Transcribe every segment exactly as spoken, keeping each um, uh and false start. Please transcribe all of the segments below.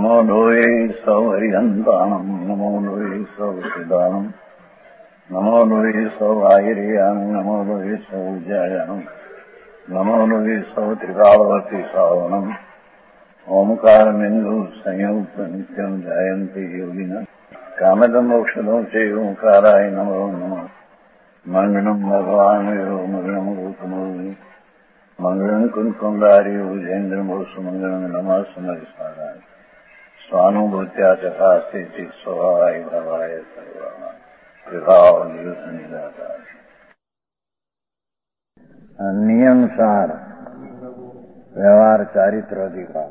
નમો લોહે સૌ હરિહંતાણમ નમો લોહે સૌ સિદ્ધાણમ નમો લોહે સૌ આયર્યાણ નમો લોહે સૌ જયાણમ નમો લોહે સૌ ત્રિકાળવતી સાવણમ ઓમકાર બિંદુ સંયુક્ત નિત્યમ જયંતી યોગિના કામદમ ઔષધો છે ઓંકારાય નમો નમઃ મંગળમ ભગવાન મંગળમ ગૌતમોની મંગળમ કુંકુંડારી ઉજેન્દ્રમોસુ મંગળમ નમઃ સમરિસ્મરાય સ્વાનુભૂત્યા ચકાસ્તે સ્વભાવાય ભવાય સર્વમાં વિભાવ નિદાતા નિયમસાર વ્યવહાર ચારિત્ર અધિકાર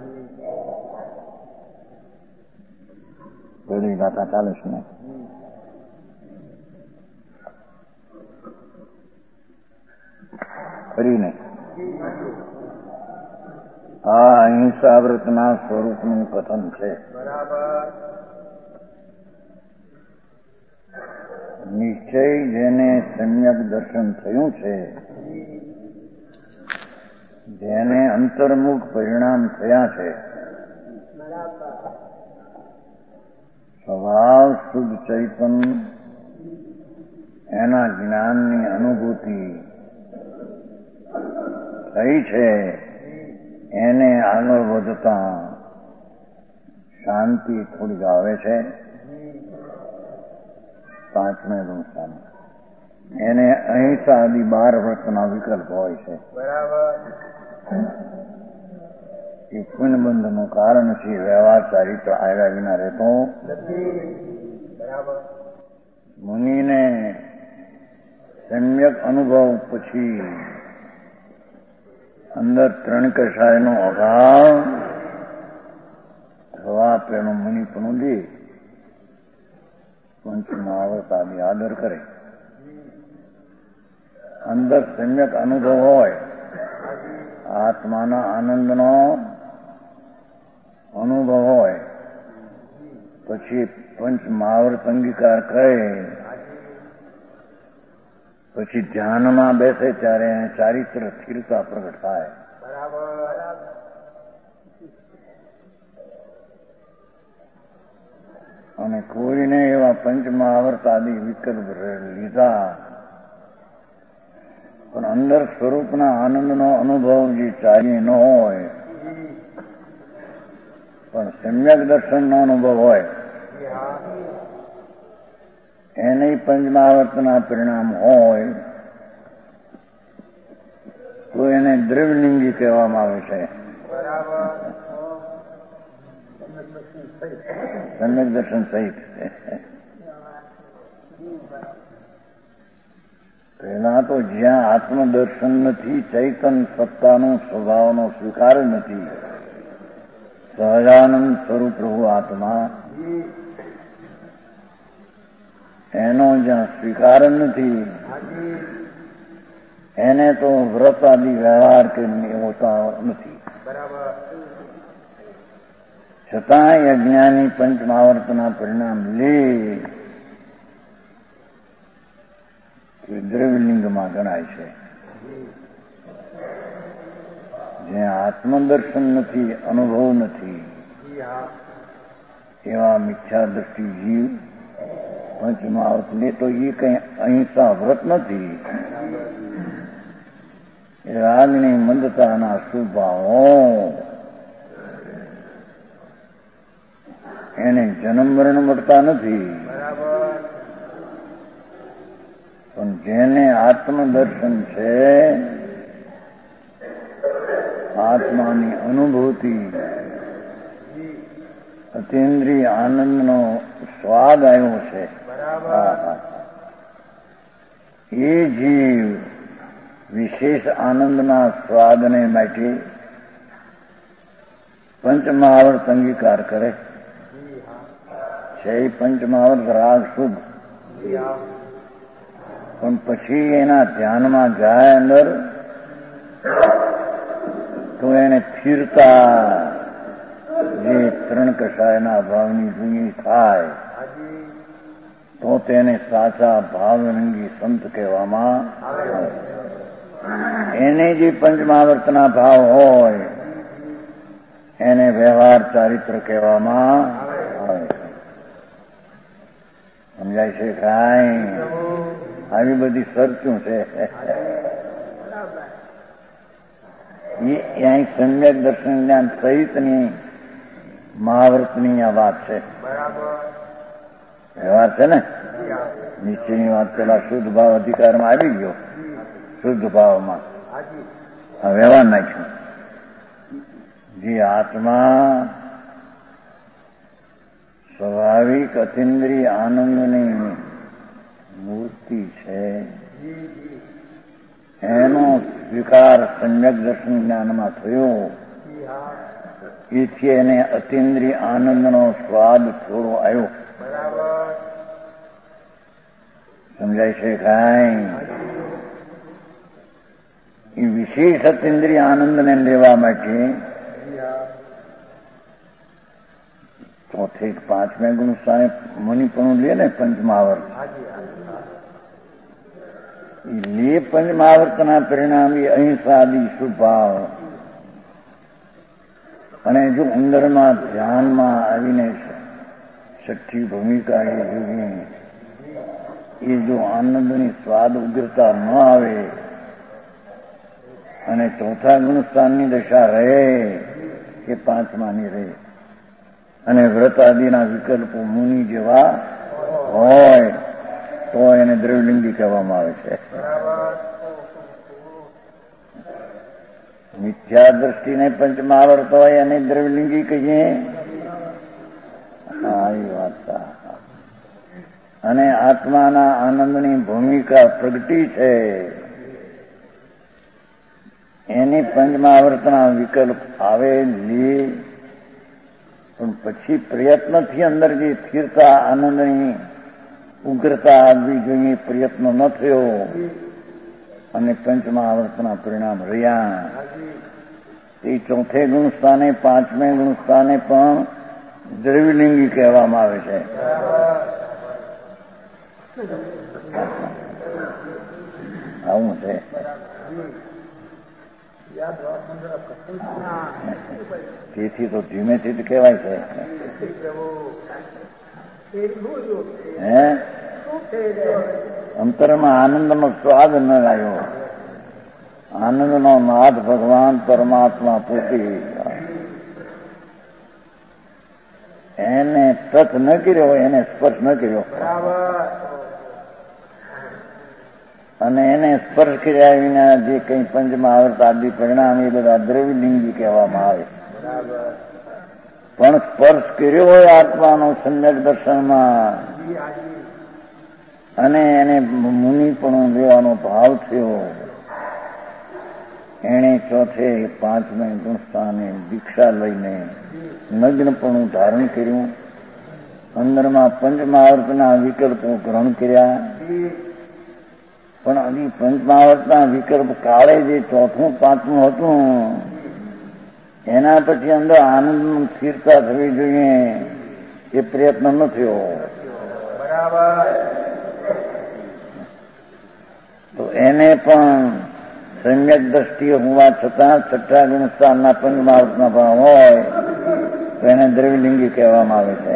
પેલી ગાથા ચાલે છે ને કરીને આ અહિંસા વ્રતના સ્વરૂપનું કથન છે. નિશ્ચય જેને સમ્યક દર્શન થયું છે, જેને અંતર્મુખ પરિણામ થયા છે, સ્વભાવ શુદ્ધ ચૈતન એના જ્ઞાનની અનુભૂતિ થઈ છે, એને આગળ વધતા શાંતિ થોડીક આવે છે. પાંચમે ગુણસ્થાન એને અહિંસા આદિ બાર વ્રતના વિકલ્પ હોય છે. એ પુણ્યબંધનું કારણ છે. વ્યવહાર ચારિત્ર આવ્યા વિના રહેતો મુનિને સમ્યક અનુભવ પછી અંદર ત્રણ કષાયનો અભાવ થવા પેલું મુનિપણું દે પંચમહાવર્ત આદિ આદર કરે. અંદર સમ્યક અનુભવ હોય, આત્માના આનંદનો અનુભવ હોય, પછી પંચમહાવર્ત અંગીકાર કરે, પછી ધ્યાનમાં બેસે ત્યારે ચારિત્ર સ્થિરતા પ્રગટ થાય. અને કોઈને એવા પંચમહાવર્ત આદિ વિકલ્પ લીધા પણ અંદર સ્વરૂપના આનંદનો અનુભવ જે ચાલી ન હોય, પણ સમ્યક દર્શનનો અનુભવ હોય, એને પંચમહાવર્તના પરિણામ હોય તો એને દ્રવ્યલિંગી કહેવામાં આવે છે. સમ્યક દર્શન સહિત પહેલા તો જ્યાં આત્મદર્શન નથી, ચૈતન સત્તાનો સ્વભાવનો સ્વીકાર નથી, સહજાનંદ સ્વરૂપ પ્રભુ આત્મા એનો જ્યાં સ્વીકાર નથી, એને તો વ્રત આદિ વ્યવહાર કે હોતા નથી. છતાંય અજ્ઞાની પંચમહાવર્તના પરિણામ લે એ દ્રવ્યલિંગમાં ગણાય છે. જ્યાં આત્મદર્શન નથી, અનુભવ નથી, એવા મિથ્યા દ્રષ્ટિ જીવ પંચમહાવર્ત લે તો એ કઈ અહિંસા વ્રત નથી. એ રાગની મંદતાના સ્વભાવો એને જન્મ મરણ મળતા નથી. પણ જેને આત્મદર્શન છે, આત્માની અનુભૂતિ, અતિન્દ્રિય આનંદનો સ્વાદ આવ્યો છે, એ જીવ વિશેષ આનંદના સ્વાદને માટે પંચમહાવર્ત અંગીકાર કરે છે. પંચમહાવર્ત રાગ શુદ્ધ, પણ પછી એના ધ્યાનમાં જાય અંદર તો એને સ્થિરતા જે ત્રણ કષાયના ભાવની જૂની થાય તો તેને સાચા ભાવરંગી સંત કહેવામાં આવે. એને જે પંચમહાવર્તના ભાવ હોય એને વ્યવહાર ચારિત્ર કહેવામાં આવે છે. સમજાય છે કાંઈ? આવી બધી શરતું છે. એ અહીં સમ્યક દર્શન જ્ઞાન સહિતની મહાવ્રતની આ વાત છે. વ્યવહાર છે ને, નિશ્ચયની વાત પેલા શુદ્ધ ભાવ અધિકારમાં આવી ગયો. શુદ્ધ ભાવમાં આ વ્યવહાર નાખ્યું. જે આત્મા સ્વાભાવિક અતિન્દ્રિય આનંદની મૂર્તિ છે, એનો સ્વીકાર સમ્યક દર્શન જ્ઞાનમાં થયો. એથી એને અતિન્દ્રિય આનંદનો સ્વાદ થોડો આવ્યો. સમજાય છે કાંઈ? એ વિશેષ અતિન્દ્રિય આનંદને લેવા માટે ચોથે પાંચમે ગુણ સ્થાને મુનિપણું લે ને પંચમાવર્ત, લે પંચમાવર્તના પરિણામી અહિંસાદી શુભાવ. અને જો અંદરમાં ધ્યાનમાં આવીને છઠ્ઠી ભૂમિકા એ જોઈ, એ જો આનંદની સ્વાદ ઉગ્રતા ન આવે અને ચોથા ગુણસ્થાનની દશા રહે કે પાંચમાની રહે, અને વ્રત આદિના વિકલ્પો મુનિ જેવા હોય તો એને દ્રવલિંગી કહેવામાં આવે છે. મિથ્યા દ્રષ્ટિને પંચમાવર્ત હોય અને દ્રવલિંગી કહીએ. હા, એ વાત. અને આત્માના આનંદની ભૂમિકા પ્રગટી છે, એની પંચમાવર્તના વિકલ્પ આવે લે, પણ પછી પ્રયત્નથી અંદર જે સ્થિરતા આનંદની ઉગ્રતા આવવી જોઈએ, પ્રયત્ન ન થયો અને પંચમહાવર્તના પરિણામ રહ્યા. એ ચોથે ગુણ સ્થાને પાંચમે ગુણ સ્થાને પણ દ્રવ્યલિંગી કહેવામાં આવે છે. આવું છે. તેથી તો ધીમેથી જ કહેવાય છે. હે અંતરમાં આનંદનો સ્વાદ ન આવ્યો. આનંદનો નાથ ભગવાન પરમાત્મા પોતે, એને ટચ ન કર્યો, એને સ્પર્શ ન કર્યો, અને એને સ્પર્શ કર્યા વિના જે કંઈ પંચમહાવર્ત આદિ પરિણામ એ બધા દ્રવ્યલિંગી કહેવામાં આવે. પણ સ્પર્શ કર્યો હોય આત્માનો સમ્યક દર્શનમાં, અને એને મુનિપણું લેવાનો ભાવ થયો, એણે ચોથે પાંચમે ગુણસ્થાને દીક્ષા લઈને નગ્નપણું ધારણ કર્યું, અંદરમાં પંચમહાવર્તના વિકલ્પો ગ્રહણ કર્યા. પણ હજી પંચમહાવર્તના વિકલ્પ કાળે જે ચોથું પાંચમું હતું, એના પછી અંદર આનંદની સ્થિરતા થવી જોઈએ, એ પ્રયત્ન ન થયો. તો એને પણ સમ્યક દ્રષ્ટિએ હોવા છતાં છઠ્ઠા ગુણસ્થાનના પંચમહાવર્તના ભાવ હોય તો એને દ્રવ્યલિંગી કહેવામાં આવે છે.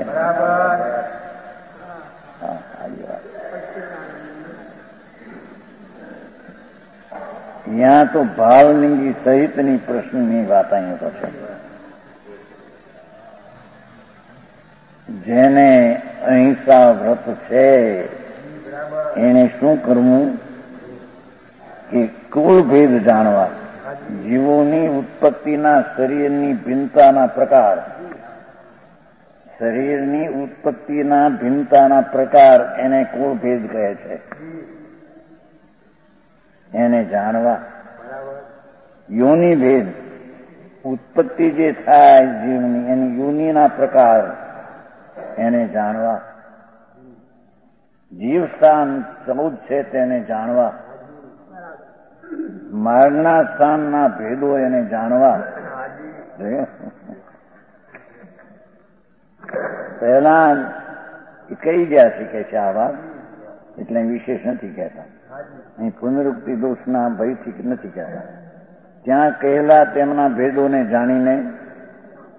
यहाँ तो भावलिंगी सहितनी प्रश्नની વાત અહીં તો છે. જેને અહિંસા વ્રત છે એને શું કરવું કે કુળ ભેદ જાણવા, જીવોની ઉત્પત્તિના શરીરની ભિન્નતાના પ્રકાર, શરીરની ઉત્પત્તિના ભિન્નતાના પ્રકાર એને કુળ ભેદ કહે છે. એને જાણવા. યોનિ ભેદ, ઉત્પત્તિ જે થાય જીવની એની યોનિના પ્રકાર એને જાણવા. જીવ સ્થાન ચૌદ છે તેને જાણવા. માર્ગના સ્થાનના ભેદો એને જાણવા. પહેલા કઈ ગયા શીખે છે આ વાત, એટલે વિશેષ નથી કહેતા. અહીં પુનરુક્તિ દોષના ભયથી નથી કહેતા. ત્યાં કહેલા તેમના ભેદોને જાણીને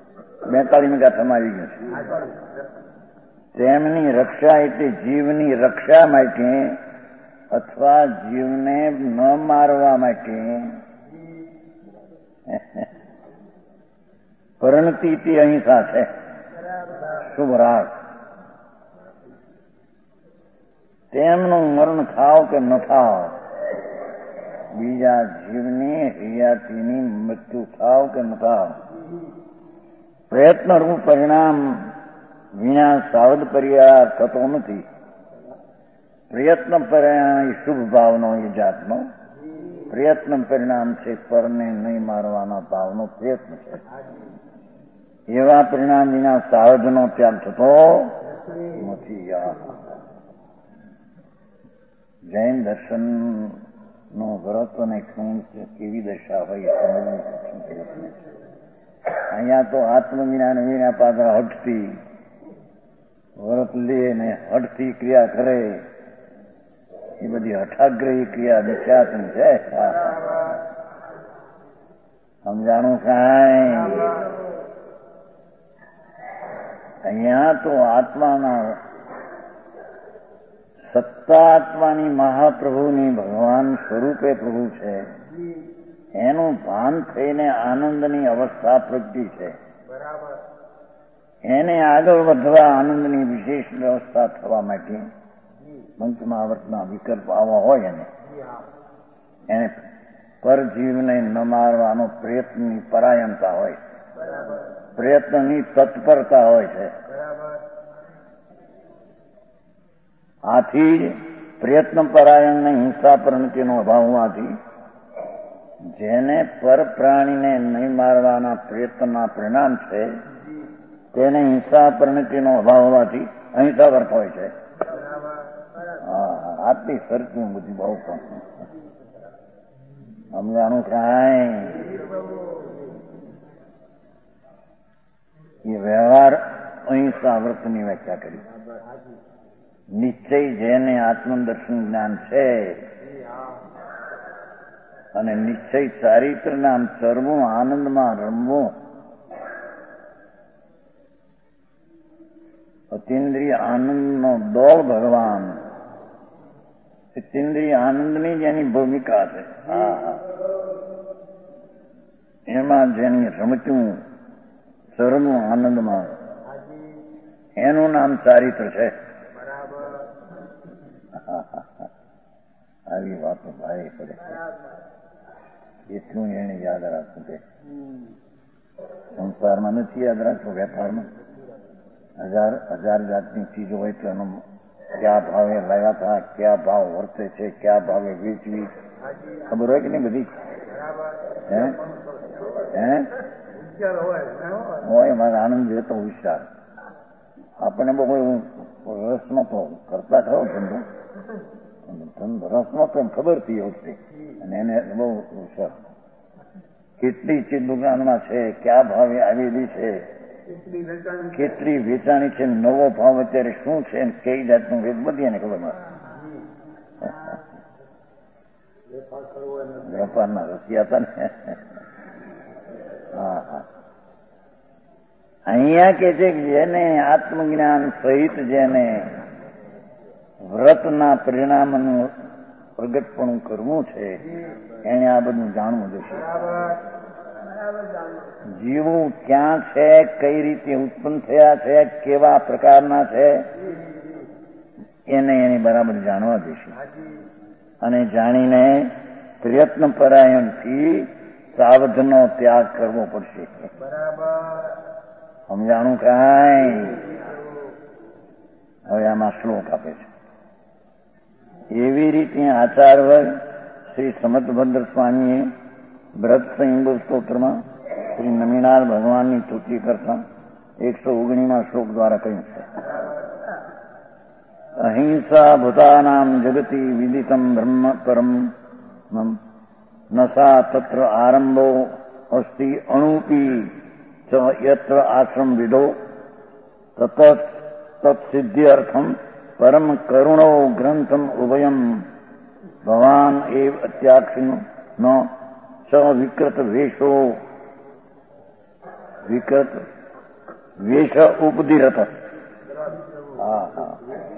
બેતાળીમી ગાથામાં આવી ગયું છે. તેમની રક્ષા એટલે જીવની રક્ષા માટે અથવા જીવને ન મારવા માટે પરણતી અહિંસા છે, શુભ રાગ. તેમનું મરણ થાવ કે ન થાવ, બીજા જીવની હયાતીની મૃત્યુ થાવ કે ન થાવ, પ્રયત્નરૂપ પરિણામ વિના સાવધ પરિહાર થતો નથી. પ્રયત્ન પરિણામ શુભ ભાવનો એ જાતનો પ્રયત્ન પરિણામ છે, પરને નહીં મારવાના ભાવનો પ્રયત્ન છે. એવા પરિણામ વિના સાવધનો ત્યાગ થતો નથી. જૈન દર્શન નો વ્રત અને ક્ષણ કેવી દશા હોય અહીંયા તો આત્મજ્ઞાન વિના પાત્ર હટતી વ્રત લે ને હટતી ક્રિયા કરે, એ બધી હઠાગ્રહી ક્રિયા નિશ્ચાતન છે. સમજાણું કાંઈ? અહીંયા તો આત્માના સત્તા આત્માની મહાપ્રભુની ભગવાન સ્વરૂપે પ્રભુ છે, એનું ભાન થઈને આનંદની અવસ્થા પ્રગટી છે. એને આગળ વધવા આનંદની વિશેષ વ્યવસ્થા થવા માટે પંચમહાવર્તના વિકલ્પ આવા હોય એને એને પરજીવને ન મારવાનો પ્રયત્નની પરાયણતા હોય, પ્રયત્નની તત્પરતા હોય છે. આથી જ પ્રયત્ન પરાયણને હિંસા પ્રણતિનો અભાવ હોવાથી જેને પર પ્રાણીને નહીં મારવાના પ્રયત્નના પરિણામ છે તેને હિંસા પ્રણતિનો અભાવ હોવાથી અહિંસા વર્ત હોય છે. આટલી સરખી બધી બહુ પણ સમજાણું કાંઈ? એ વ્યવહાર અહિંસા વ્રતની વ્યાખ્યા કરી. નિશ્ચય જેને આત્મદર્શન જ્ઞાન છે અને નિશ્ચય ચારિત્ર નામ ચરવું આનંદમાં રમવું, અતિન્દ્રિય આનંદનો દોર ભગવાન, અતિન્દ્રિય આનંદની જેની ભૂમિકા છે, હા એમાં જેની રમતું ચરવું આનંદમાં, એનું નામ ચારિત્ર છે. આવી વાતો ભાઈ પડે, એટલું એને યાદ રાખવું છે. સંસારમાં નથી યાદ રાખવું, વેપારમાં હજાર હજાર જાતની ચીજો હોય તો એનો ક્યાં ભાવે લાવ્યા હતા, ક્યાં ભાવ વર્તે છે, ક્યાં ભાવે વેચવી ખબર હોય કે નહીં બધી? હે હે હોય મારે આનંદ રહેતો હોશિયાર. આપણને બહુ રસ નતો, કરતા ખરો ધંધો રસ નતો એમ ખબર થી વખતે, અને એને બહુ હોશિયાર. કેટલી ચીજ દુકાનમાં છે, ક્યાં ભાવે આવેલી છે, કેટલી વેચાણી છે, નવો ભાવ અત્યારે શું છે, કઈ જાતનું વેચ, બધી એને ખબર મળે. વેપારના રસિયા હતા ને. હા હા અહીંયા કે છે કે જેને આત્મજ્ઞાન સહિત જેને વ્રતના પરિણામનું પ્રગટપણું કરવું છે એને આ બધું જાણવું જોશે. જીવું ક્યાં છે, કઈ રીતે ઉત્પન્ન થયા છે, કેવા પ્રકારના છે, એને એની બરાબર જાણવા જોશે. અને જાણીને પ્રયત્ન પરાયણથી સાવધનો ત્યાગ કરવો પડશે. સમજાણું કાંઈ? હવે આમાં શ્લોક આપે છે. એવી રીતે આચાર વર્ગ શ્રી સમતભદ્ર સ્વામીએ વ્રત સંયુગ સ્તોત્રમાં શ્રી નમિનાર ભગવાનની સ્તુતિ કરતા એકસો ઓગણીમાં શ્લોક દ્વારા કહ્યું છે. અહિંસા ભૂતાનામ જગતી વિદિતમ બ્રહ્મ પરમ નસા તત્ર આરંભો અસ્તિ અણુપી ચ યત્ર આશ્રમ વિદો તત તત્સિદ્ધ્યર્થમ પરમ કરુણો ગ્રંથમ ઉભયમ ભવાન એવ અત્યાક્ષિનો ચ વિકૃત વેશો વિકૃત વેશ ઉપદીરત. હા હા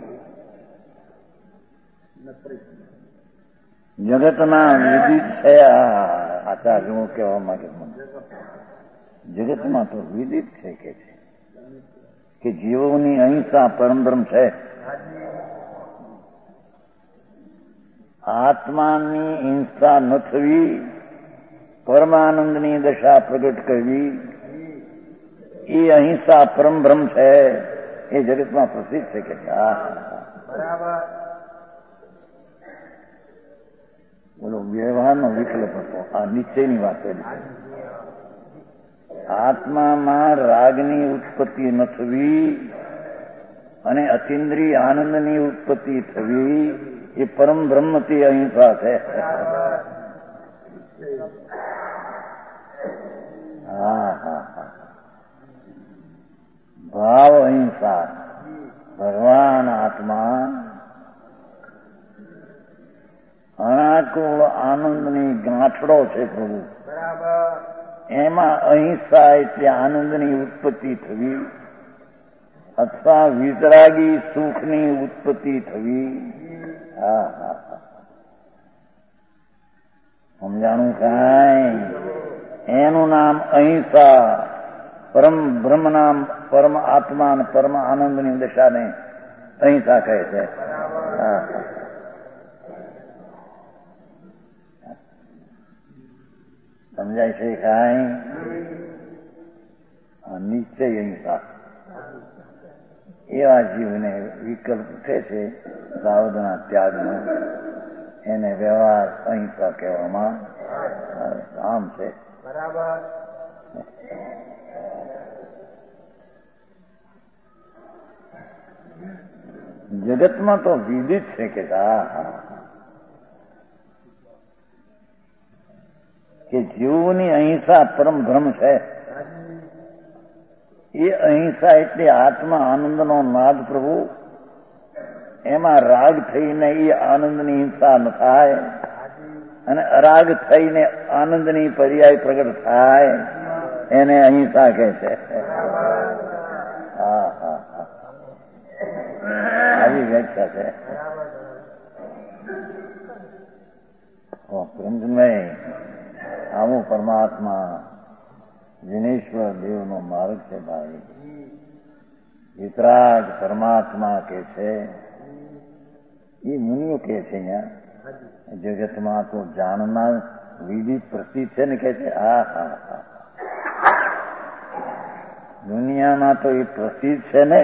જગતના વિદિત છે. આચાર્ય હું કહેવા માંગે જગતમાં તો વિદિત છે કે છે કે જીવોની અહિંસા પરમબ્રહ્મ છે. આત્માની હિંસા ન થવી, પરમાનંદની દશા પ્રગટ કરવી, એ અહિંસા પરમબ્રહ્મ છે. એ જગતમાં પ્રસિદ્ધ છે કે બરાબર. બોલો વ્યવહારનો વિકલ્પ હતો. આ નિશ્ચયની વાત કરી. આત્મામાં રાગની ઉત્પત્તિ ન થવી અને અતિન્દ્રિય આનંદની ઉત્પત્તિ થવી એ પરમ બ્રહ્મથી અહિંસા છે. હા હા હા ભાવ અહિંસા. ભગવાન આત્મા અનાકુળ આનંદની ગાંઠડો છે પ્રભુ. એમાં અહિંસા એટલે આનંદની ઉત્પત્તિ થવી અથવા વિતરાગી સુખની ઉત્પત્તિ થવી. હા હા હા સમજાણું કાંઈ? એનું નામ અહિંસા. પરમ બ્રહ્મ નામ પરમ આત્મા અને પરમ આનંદની દશાને અહિંસા કહે છે. હા સમજાય છે કાંઈ? નિશ્ચય અહિંસા. એવા જીવને વિકલ્પ ઉઠે છે સાવધના ત્યાગનો, એને વ્યવહાર અહિંસા કહેવામાં આમ છે. બરાબર. જગતમાં તો વિદિત છે કે હા હા કે જીવની અહિંસા પરમ બ્રહ્મ છે. એ અહિંસા એટલે આત્મા આનંદનો નાદ પ્રભુ. એમાં રાગ થઈને એ આનંદની હિંસા ન થાય અને અરાગ થઈને આનંદની પર્યાય પ્રગટ થાય એને અહિંસા કહે છે. હા હા હા આવી વ્યાખ્યા છે. પ્રેમચંદભાઈ આવું પરમાત્મા વિનેશ્વર દેવનો માર્ગ છે ભાઈ. વિતરાગ પરમાત્મા કે છે એ મુનિઓ કે છે. અહીંયા જગતમાં તો જાણનાર વિધિ પ્રસિદ્ધ છે ને કે છે. હા હા હા દુનિયામાં તો એ પ્રસિદ્ધ છે ને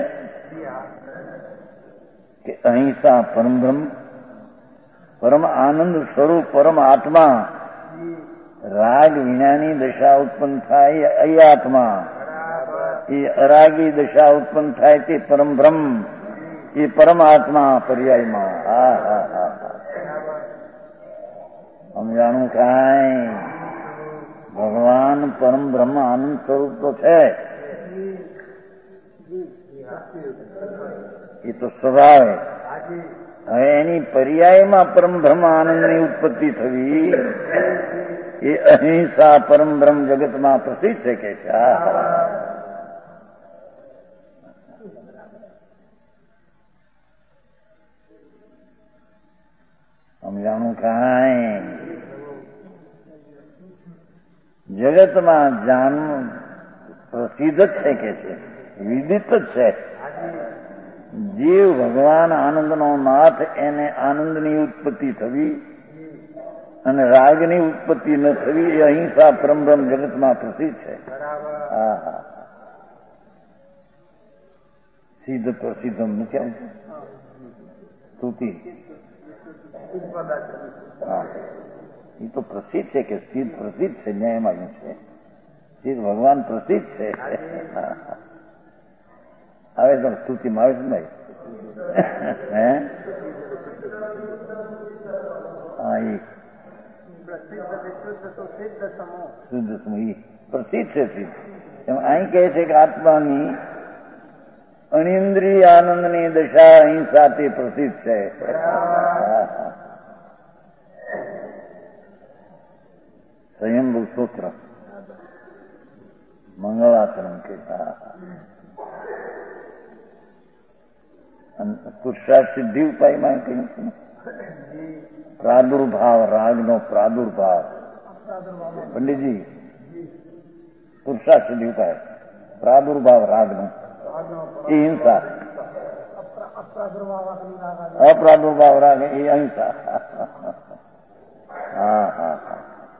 કે અહિંસા પરમબ્રહ્મ પરમ આનંદ સ્વરૂપ પરમ આત્મા. રાગ વિનાની દશા ઉત્પન્ન થાય એ આત્મા, એ અરાગી દશા ઉત્પન્ન થાય તે પરમ બ્રહ્મ, એ પરમાત્મા પર્યાયમાં. હા હા હા હા સમજાણું કાંઈ? ભગવાન પરમ બ્રહ્મ આનંદ સ્વરૂપ તો છે. એ તો સ્વભાવ. હવે એની પર્યાયમાં પરમ બ્રહ્મ આનંદની ઉત્પત્તિ થવી એ અહિંસા પરમ બ્રહ્મ જગતમાં પ્રસિદ્ધ છે કે છે. સમજાણું કાંઈ? જગતમાં જાણવું પ્રસિદ્ધ જ છે કે છે, વિદિત જ છે. જીવ ભગવાન આનંદનો નાથ, એને આનંદની ઉત્પત્તિ થવી અને રાગની ઉત્પત્તિ ન થવી એ અહિંસા પરમબ્રહ્મ જગતમાં પ્રસિદ્ધ છે. હા હા સિદ્ધ પ્રસિદ્ધમ નથી આવતું સ્તુતિ. હા એ તો પ્રસિદ્ધ છે કે સિદ્ધ પ્રસિદ્ધ છે. ન્યાયમાં આવ્યું છે સિદ્ધ ભગવાન પ્રસિદ્ધ છે. આવે તો સ્તુતિમાં આવે છે ને હે હા એ શુદ્ધ સમૂહ પ્રસિદ્ધ છે. સિદ્ધ એમ અહીં કહે છે કે આત્માની અનિન્દ્રિય આનંદની દશા અહિંસાથી પ્રસિદ્ધ છે. સ્વયંભૂ સૂત્ર મંગળા આશ્રમ કે પુરુષાર્થ સિદ્ધિ ઉપાયમાં કહ્યું છે પ્રાદુર્ભાવ, રાગનો પ્રાદુર્ભાવ. પંડિતજી, પુરુષાર્થ સિદ્ધિ ઉપાય પ્રાદુર્ભાવ રાગનો એ હિંસા, અપ્રાદુર્ભાવ રાગ એ અહિંસા. હા હા હા.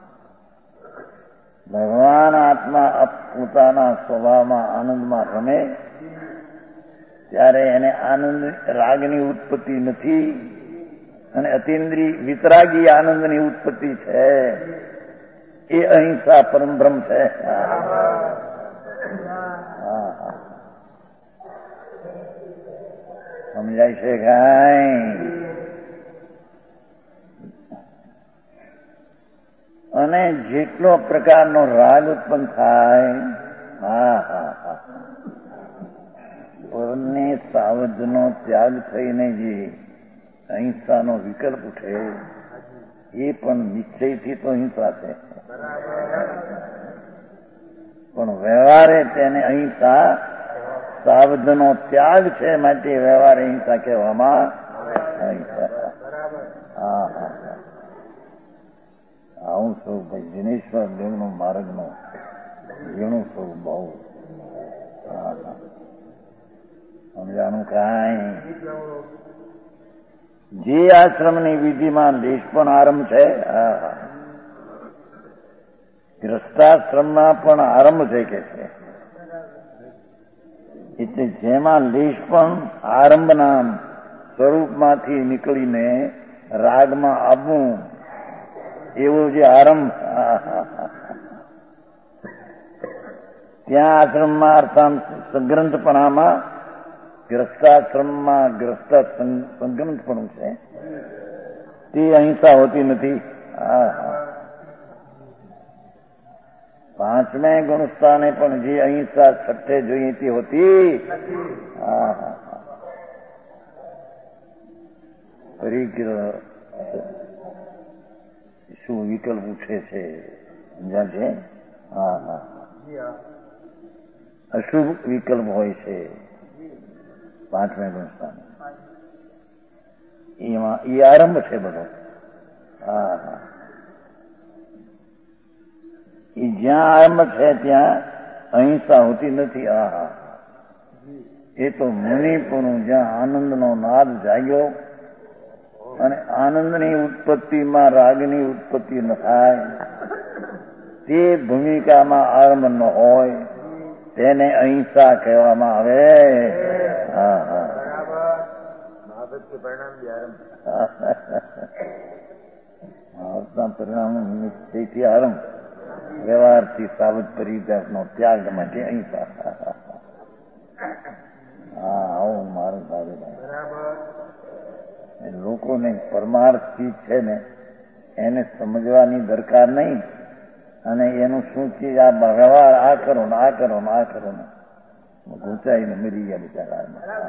ભગવાન આત્મા પોતાના સ્વભાવમાં આનંદમાં રમે ત્યારે એને આનંદ રાગની ઉત્પત્તિ નથી અને અતિન્દ્રિય વિતરાગી આનંદની ઉત્પત્તિ છે. એ અહિંસા પરમબ્રહ્મ છે. સમજાય છે કાંઈ? અને જેટલો પ્રકારનો રાગ ઉત્પન્ન થાય, હા હા હા, પરને સાવજનો ત્યાગ થઈને જે અહિંસાનો વિકલ્પ ઉઠે એ પણ નિશ્ચયથી તો હિંસા છે, પણ વ્યવહારે તેને અહિંસા સાવજનો ત્યાગ છે, માટે વ્યવહાર અહિંસા કહેવામાં અહિંસા. હા હા. આવું સૌ ભાઈ દિનેશ્વર દેવનો માર્ગનો ઘણું સૌ બહુ સમજાનું કાંઈ. જે આશ્રમની વિધિમાં દેશ પણ આરંભ છે, ગ્રસ્તાશ્રમમાં પણ આરંભ છે કે છે, એટલે જેમાં લેશ પણ આરંભના સ્વરૂપમાંથી નીકળીને રાગમાં આવવું એવો જે આરંભ, ત્યાં આશ્રમમાં અર્થાત સંગ્રંથપણામાં, ગ્રસ્તાશ્રમમાં ગ્રસ્ત સંગ્રંથપણું છે તે અહિંસા હોતી નથી. પાંચમે ગુણસ્થાને પણ જે અહિંસા છઠ્ઠે જોઈએ તે હોતી. શું વિકલ્પ ઉઠે છે સમજ્યા છે? હા હા. અશુભ વિકલ્પ હોય છે પાંચમે ગુણસ્થાન, એમાં એ આરંભ છે બધો. હા હા. એ જ્યાં આરંભ છે ત્યાં અહિંસા હોતી નથી. આ હા, એ તો મુનિપુરું જ્યાં આનંદનો નાદ જાગ્યો અને આનંદની ઉત્પત્તિમાં રાગની ઉત્પત્તિ ન થાય તે ભૂમિકામાં આરંભ ન હોય તેને અહિંસા કહેવામાં આવે. હા હા. પરિણામ નિશ્ચયથી આરંભ, વ્યવહારથી સાવધ પરિત્યાગનો ત્યાગ માટે અહિંસા. હા, આવું મારું સારું. લોકોને પરમાર્થ ચીજ છે ને એને સમજવાની દરકાર નહીં, અને એનું શું ચીજ આ વ્યવહાર આ કરો ને આ કરો ને આ કરો ને ઘૂંચાઈને મરી ગયા બિચારા.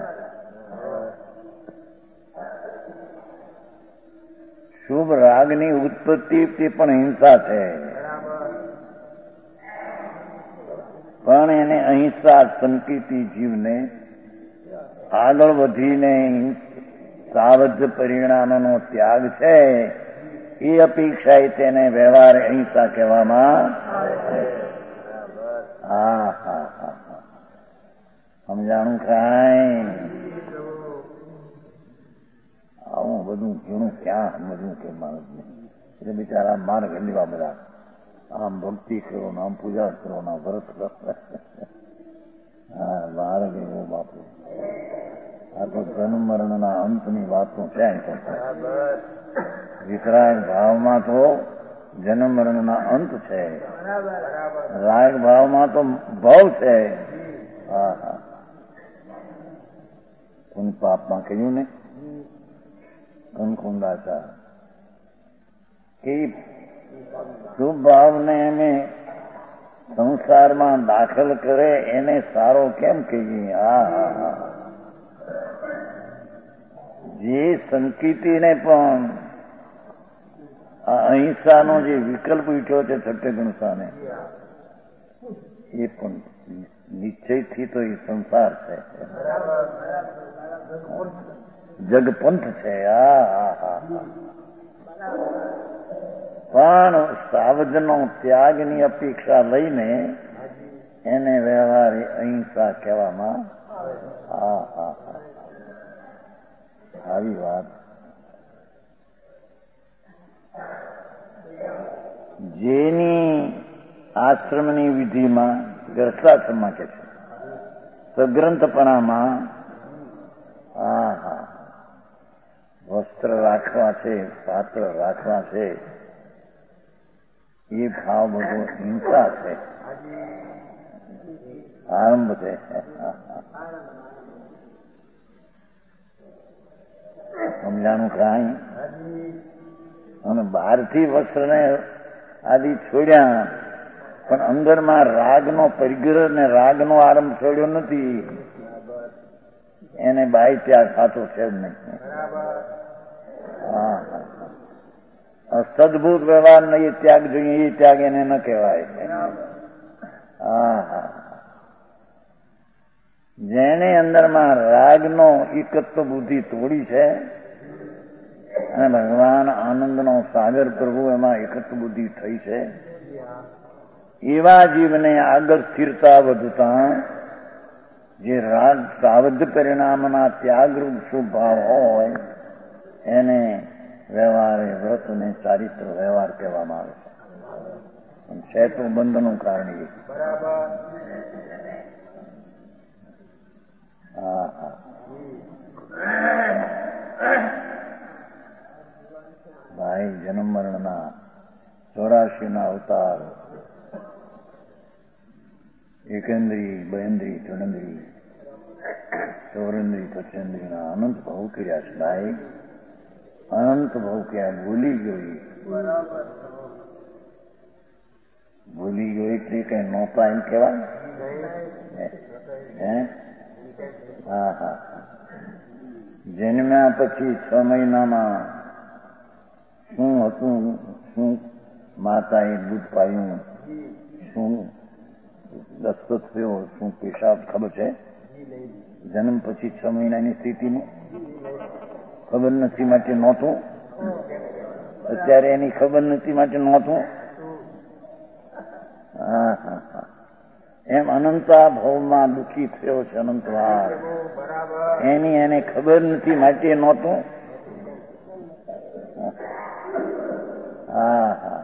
શુભ રાગની ઉત્પત્તિ તે પણ હિંસા છે, પણ એને અહિંસા સંકેતી જીવને આગળ વધીને સાવધ પરિણામનો ત્યાગ છે એ અપેક્ષાએ તેને વ્યવહાર અહિંસા કહેવામાં. હા હા હા હા. સમજાણું કાંઈ? આવું બધું ઘણું ક્યાં સમજવું કે માણસને. એટલે બિચારા માર્ગ લેવા બધા, આમ ભક્તિ કરો ને આમ પૂજા કરો ને વ્રત કરો. હા, માર્ગ એવો બાપુ. આ તો જન્મ મરણના અંતની વાતો ક્યાં કરતા. વિતરાગ ભાવમાં તો જન્મ મરણના અંત છે, રાગ ભાવમાં તો ભાવ છે. હા હા. કોણ પાપમાં કહ્યું ને કનકુંડાચા કે શુભ ભાવને અમે સંસારમાં દાખલ કરે એને સારો કેમ કહીએ? હા હા હા. જે સંકિતિને પણ અહિંસાનો જે વિકલ્પ ઉઠ્યો છે છઠ્ઠે ગુણસ્થાને, એ પણ નિશ્ચયથી તો એ સંસાર છે, જગપંથ છે. આ હા હા પણ સાવજનો ત્યાગની અપેક્ષા લઈને એને વ્યવહારે અહિંસા કહેવામાં. હા હા હા આવી વાત. જેની આશ્રમની વિધિમાં ગ્રસ્તાશ્રમમાં કે છે, સગ્રંથપણામાં હા હા વસ્ત્ર રાખવા છે, પાત્ર રાખવા છે, એ ભાવ બધો હિંસા છે, આરંભ છે. સમજાણું કાંઈ? અને બહારથી વસ્ત્રને આદિ છોડ્યા, પણ અંદરમાં રાગનો પરિગ્રહ ને રાગનો આરંભ છોડ્યો નથી. એને બાહ્ય ત્યાગ સાચો છે જ નહીં. હા સદભૂત વ્યવહાર ને એ ત્યાગ જોઈએ, એ ત્યાગ એને ન કહેવાય. હા હા જેને અંદરમાં રાગનો એકત્વ બુદ્ધિ તોડી છે અને ભગવાન આનંદનો સાગર પ્રભુ એમાં એકત્વ બુદ્ધિ થઈ છે, એવા જીવને આગળ સ્થિરતા વધતા જે રાગ સાવધ પરિણામના ત્યાગરૂપ શુભ ભાવ હોય એને વ્યવહારે વ્રત અને ચારિત્ર વ્યવહાર કહેવામાં આવે છે. છે તો બંધનું કારણ એ. હા હા ભાઈ જન્મ મરણના ચોરાશી ના અવતાર, એકેન્દ્રી બહેન્દ્રી ત્રિનેન્દ્રી ચોરેન્દ્રી પચેન્દ્રી ના અનંત ભાવ કર્યા છે ભાઈ, અનંત ભાવ ક્યાં ભૂલી ગઈ. ભૂલી ગયો એટલે કઈ નહોતા એમ કહેવાય. હે હા હા જન્મ્યા પછી છ મહિનામાં શું હતું, શું માતાએ દૂધ પાયું, શું દસ્તો થયો, શું પેશાબ, ખબર છે? જન્મ પછી છ મહિનાની સ્થિતિની ખબર નથી માટે નહોતું. અત્યારે એની ખબર નથી માટે નહોતું. હા હા હા એમ અનંતા ભાવમાં દુઃખી થયો છે અનંતવાર, એની એને ખબર નથી માટે નહોતું. હા હા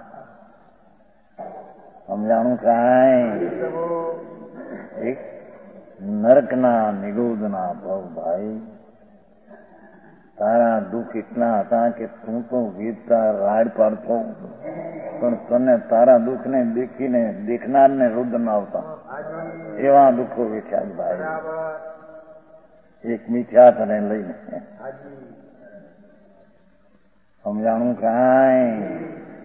સમજાણું કાંઈ? એક નરકના નિગોદના ભાવ ભાઈ, તારા દુઃખ એટલા હતા કે તું તો વીરતા રાડ પાડતો, પણ તને તારા દુઃખને દેખીને દેખનારને રુદ્ર ના આવતા એવા દુઃખો વેઠ્યા ભાઈ. એક મીઠા તને લઈને. સમજાણું કાંઈ?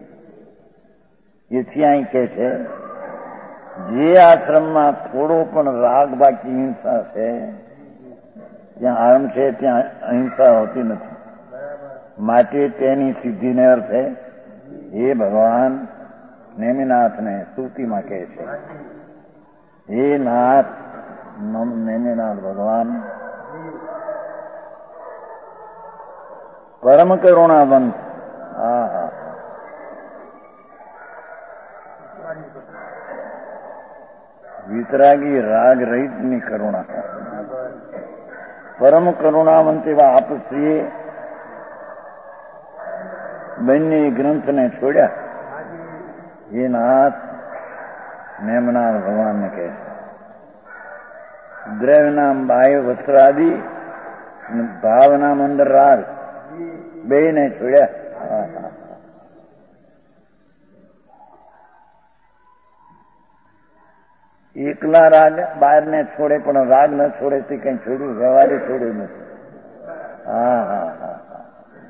એથી અહીં કે છે જે આશ્રમમાં થોડો પણ રાગ બાકી હિંસા છે ત્યાં આરંભ છે, ત્યાં અહિંસા હોતી નથી. માટે તેની સિદ્ધિને અર્થે હે ભગવાન નેમિનાથને સ્તુતિમાં કહે છે, હે નાથ નેમિનાથ ભગવાન પરમ કરુણાવંત. હા હા વિતરાગી રાગ રહિત ની કરુણા, પરમ કરુણાવંત એવા આપ શ્રીએ બંને ગ્રંથને છોડ્યા. એ નાથ નેમનાર ભગવાનને કહે છે, દ્રવ્યનામ બાહ્ય વસ્ત્રાદિ, ભાવનામ અંદર રાગ, બે ને છોડ્યા. એકલા રાગ બહાર ને છોડે પણ રાગ ન છોડે તે કઈ છોડ્યું, વ્યવહારે છોડ્યું નથી. હા હા હા હા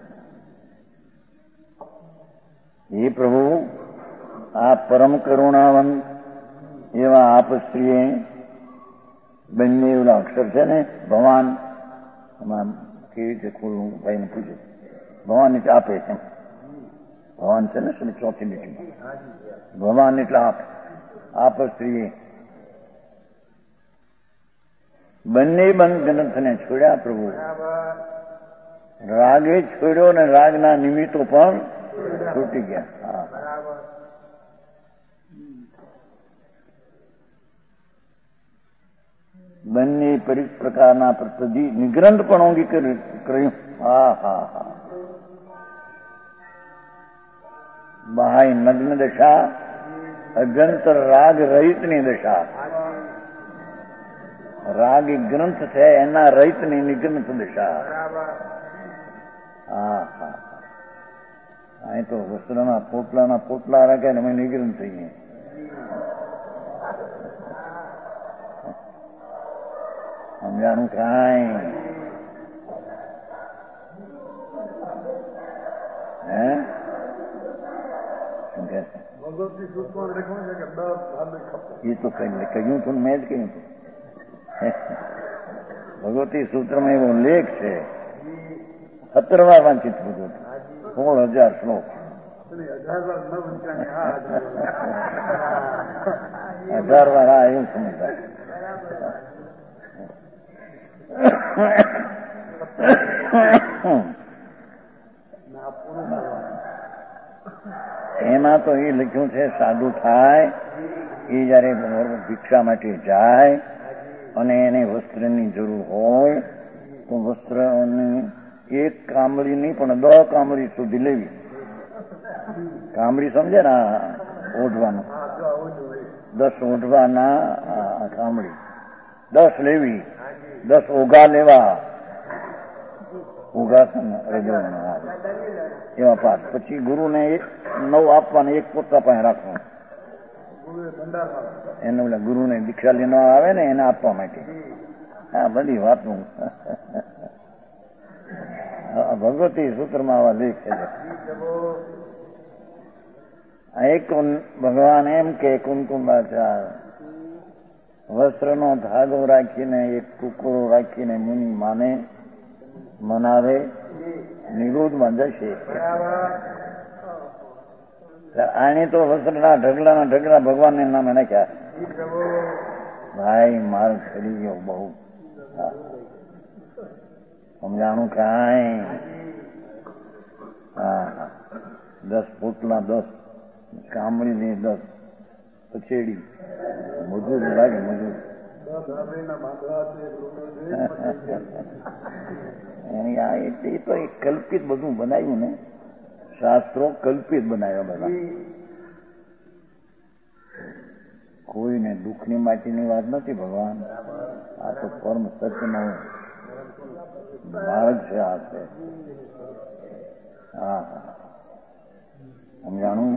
એ પ્રભુ આ પરમ કરુણાવંત એવા આપ શ્રીએ બંને એવડા અક્ષર છે ને ભગવાન, એમાં કેવી રીતે ખોલવું ભાઈને પૂછ્યું. ભગવાન એટલે આપે છે, ભગવાન છે ને શું ચોથી લીટીમાં ભગવાન એટલે આપ, આપ શ્રીએ બંને બંધ ગ્રંથને છોડ્યા પ્રભુ. રાગે છોડ્યો ને રાગના નિમિત્તો પણ છૂટી ગયા. બંને પરી પ્રકારના પ્રતિ નિગ્રંથ પણ ઊંઘી કર્યું. હા હા હા બાહ્ય નગ્ન દશા, અભ્યંતર રાગ રહિતની દશા. રાગ એ ગ્રંથ છે એના રહિતની નિગ્રંથ દશા. હા હા અહીં તો વસ્ત્રના પોટલાના પોટલા રાખે ને અમે નિગ્રંથ થઈએ. સમજાણું કાંઈ? હે એ તો કહ્યું તું, મેં જ કહ્યું તું. ભગવતી સૂત્રમાં એવો લેખ છે, સત્તર વાર વાંચિત ભગવતી, સોળ હજાર શ્લોક. અઢાર વાર આ એવું સમજતા. એમાં તો એ લખ્યું છે સાધુ થાય એ જયારે ભિક્ષા માટે જાય અને એને વસ્ત્રની જરૂર હોય તો વસ્ત્રની એક કામળી નહીં પણ દસ કામળી સુધી લેવી. કામળી સમજે ને ઓઢવાનું, દસ ઓઢવાના કામળી દસ લેવી, દસ ઓઘા લેવા. ઓઘા એવા પાસ. પછી ગુરુને એક નવ આપવાને એક પોતા પાસે રાખવાનું. એને ઓલા ગુરુને દીક્ષા લેનો આવે ને એને આપવા માટે. હા બધી વાતું ભગવતી સૂત્રમાં આવા લેખ છે. એક ભગવાન એમ કે કુમકુમાચાર વસ્ત્રનો ધાગો રાખીને એક ટુકડો રાખીને મુનિ માને મનાવે નિરોધમાં જશે. આને તો વસ્ત્રના ઢગલાના ઢગલા ભગવાનને નામે નાખ્યા. ભાઈ માર ચડી ગયો બહુ. સમજાણું કાંઈ? હા દસ પોટલા, દસ કામળી, દસ પછેડી, મજૂર લાગે મજૂર. એ તો એક કલ્પિત બધું બનાવ્યું ને, શાસ્ત્રો કલ્પિત બનાવ્યા બધા. કોઈને દુઃખની માટીની વાત નથી ભગવાન. આ તો પરમ સત્યનો માર્ગ છે. આ છે. હા હા સમજાણું?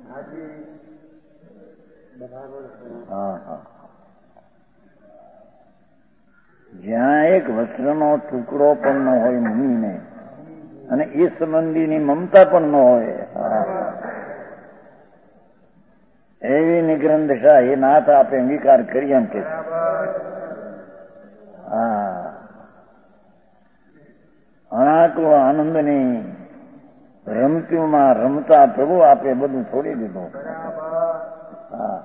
હા હા જ્યાં એક વસ્ત્રનો ટુકડો પણ ન હોય મુનિને અને એ સંબંધીની મમતા પણ ન હોય, એવી નિગ્રંથ દશા એ નાથ આપે અંગીકાર કરી એમ કે. હા અણાકો આનંદની રમતીમાં રમતા પ્રભુ આપે બધું છોડી દીધું. હા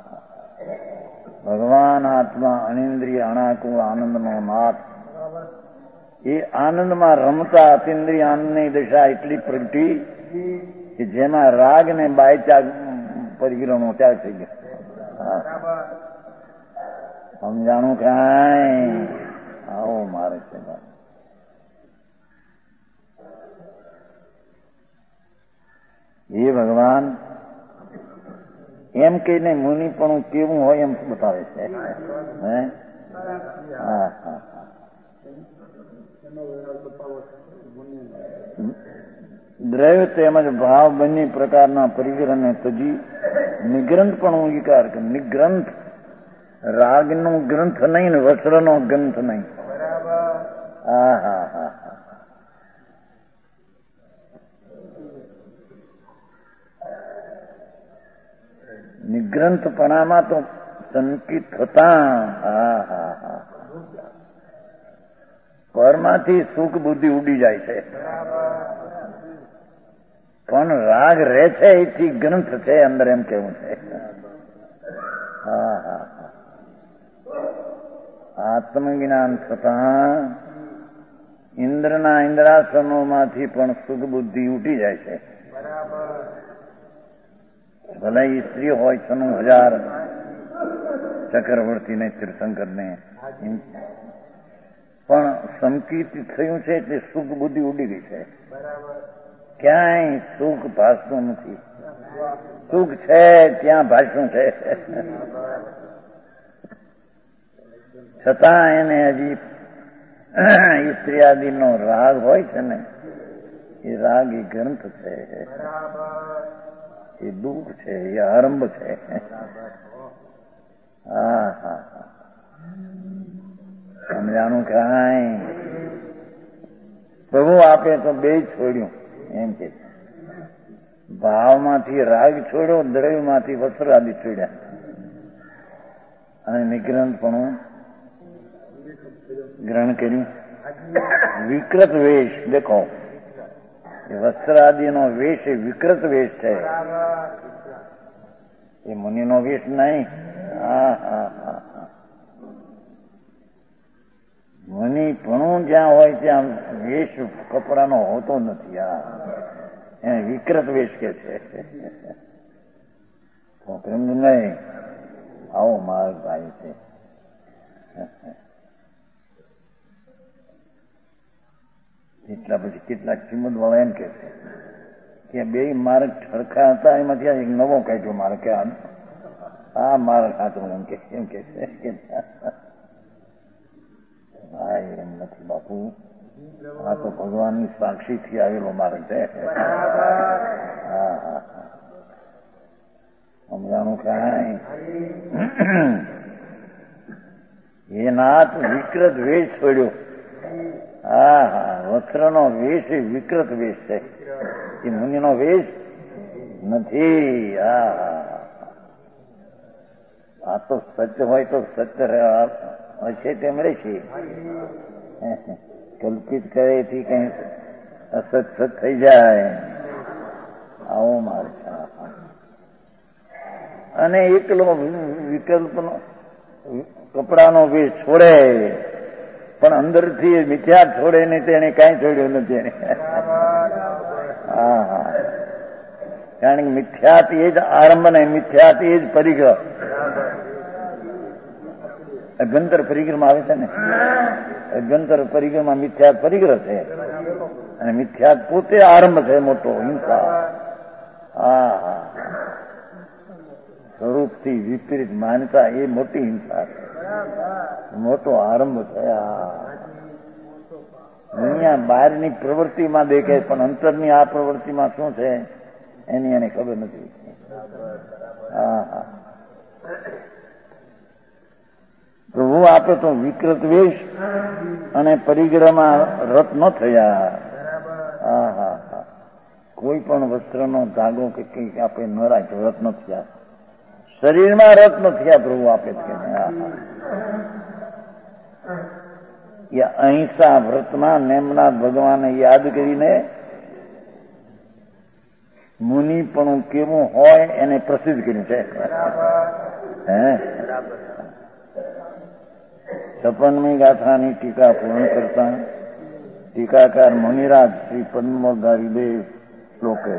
ભગવાન આત્મા અનિન્દ્રિય અણાકુ આનંદનો નાથ. એ આનંદમાં રમતા અતિન્દ્રિય આનંદની દશા એટલી પ્રગટી કે જેમાં રાગ ને બાય ત્યાગ પરિગ્રહનો ત્યાગ થઈ ગયો. સમજાણું કાંઈ? આવો મારે છે. એ ભગવાન એમ કહીને મુનિ પણ કેવું હોય એમ બતાવે છે. હે હા હા દ્રવ્ય તેમજ ભાવ બંને પ્રકારના પરિગ્રહને તજી નિગ્રંથ પણ અંગીકાર કરે. નિગ્રંથ રાગનો ગ્રંથ નહીં ને વસ્ત્રનો ગ્રંથ નહીં. હા હા હા નિગ્રંથપણામાં તો સંકિત થતા હા હા હા પરમાંથી સુખ બુદ્ધિ ઉડી જાય છે. પણ રાગ રહે છે એથી ગ્રંથ છે અંદર એમ કેવું છે. હા હા આત્મજ્ઞાન થતા ઇન્દ્રના ઇન્દ્રાસનોમાંથી પણ શુદ્ધ બુદ્ધિ ઉઠી જાય છે. ભલે એ સ્ત્રી હોય છનું હજાર ચક્રવર્તીને તીર્થંકરને, પણ સંકિત થયું છે એટલે સુખ બુદ્ધિ ઉડી ગઈ છે. ક્યાંય સુખ ભાસતું નથી. સુખ છે ત્યાં ભાષું છે. છતાં એને હજી સ્ત્રી આદિનો રાગ હોય છે ને, એ રાગ એ ગ્રંથ છે, એ દુઃખ છે, એ આરંભ છે. હા હા હા સમજાણું કાંઈ. પ્રભુ આપે તો બે જ છોડ્યું એમ કે ભાવમાંથી રાગ છોડ્યો, દ્રવ્યમાંથી વસ્ત્ર આદિ છોડ્યા અને નિગ્રંથ પણ ગ્રહણ કર્યું. વિકૃત વેશ દેખો, વસ્ત્ર આદિનો વેશ એ વિકૃત વેશ છે, એ મુનિનો વેશ નહીં. હા હા હા મુનિ પણ જ્યાં હોય ત્યાં વેશ કપડાનો હોતો નથી. આ એને વિકૃત વેશ કે છે. એમ નહીં, આવો માર્ગ ભાઈ છે. એટલા પછી કેટલાક કિંમત વાળા એમ કે છે કે બે માર્ગ સરખા હતા, એમાંથી એક નવો કાઢ્યો માર્ગ કે આ માર્ગ સાચો એમ કે એમ કે છે. ભાઈ એમ નથી બાપુ, આ તો ભગવાનની સાક્ષીથી આવેલો માર્ગ છે. હા હા સમજાણું કાંઈ. એ નાથ વિકૃત વેશ છોડ્યો. હા હા વસ્ત્રનો વેશ એ વિકૃત વેશ છે, એ મુનિનો વેશ નથી. હા હા આ તો સત્ય હોય તો સત્ય હશે તેમ રહેશે. કલ્પિત કરેથી કઈ અસત સત થઈ જાય. આવો માર્ગ. અને એકલો વિકલ્પનો કપડાનો વેશ છોડે પણ અંદરથી મિથ્યા છોડે નહીં, તેને કાંઈ છોડ્યું નથી એને. હા હા કારણ કે મિથ્યાથી એ જ આરંભ ને મિથ્યાથી એ જ પરિગ્રહ. અભ્યંતર પરિગ્રહમાં આવે છે ને, અભ્યંતર પરિગ્રહમાં મિથ્યા પરિગ્રહ છે અને મિથ્યા પોતે આરંભ છે મોટો હિંસા. હા હા સ્વરૂપથી વિપરીત માનતા એ મોટી હિંસા છે, મોટો આરંભ થયા. દુનિયા બહારની પ્રવૃત્તિમાં દેખે પણ અંતરની આ પ્રવૃત્તિમાં શું છે એની એને ખબર નથી. હા હા પ્રભુ આપે તો વિકૃત વેશ અને પરિગ્રહમાં રત ન થયા. હા હા હા કોઈ પણ વસ્ત્રનો ધાગો કે કંઈક આપે ન રાખ્યો, રત ન થયા. શરીરમાં રત ન થયા પ્રભુ આપે કે એ અહિંસા વ્રતના નેમના ભગવાને યાદ કરીને મુનિ પણ કેવું હોય એને પ્રસિદ્ધ કર્યું છે. હે છપ્પનમી ગાથાની ટીકા પૂર્ણ કરતા ટીકાકાર મુનિરાજ શ્રી પદ્મધારી દેવ શ્લોકે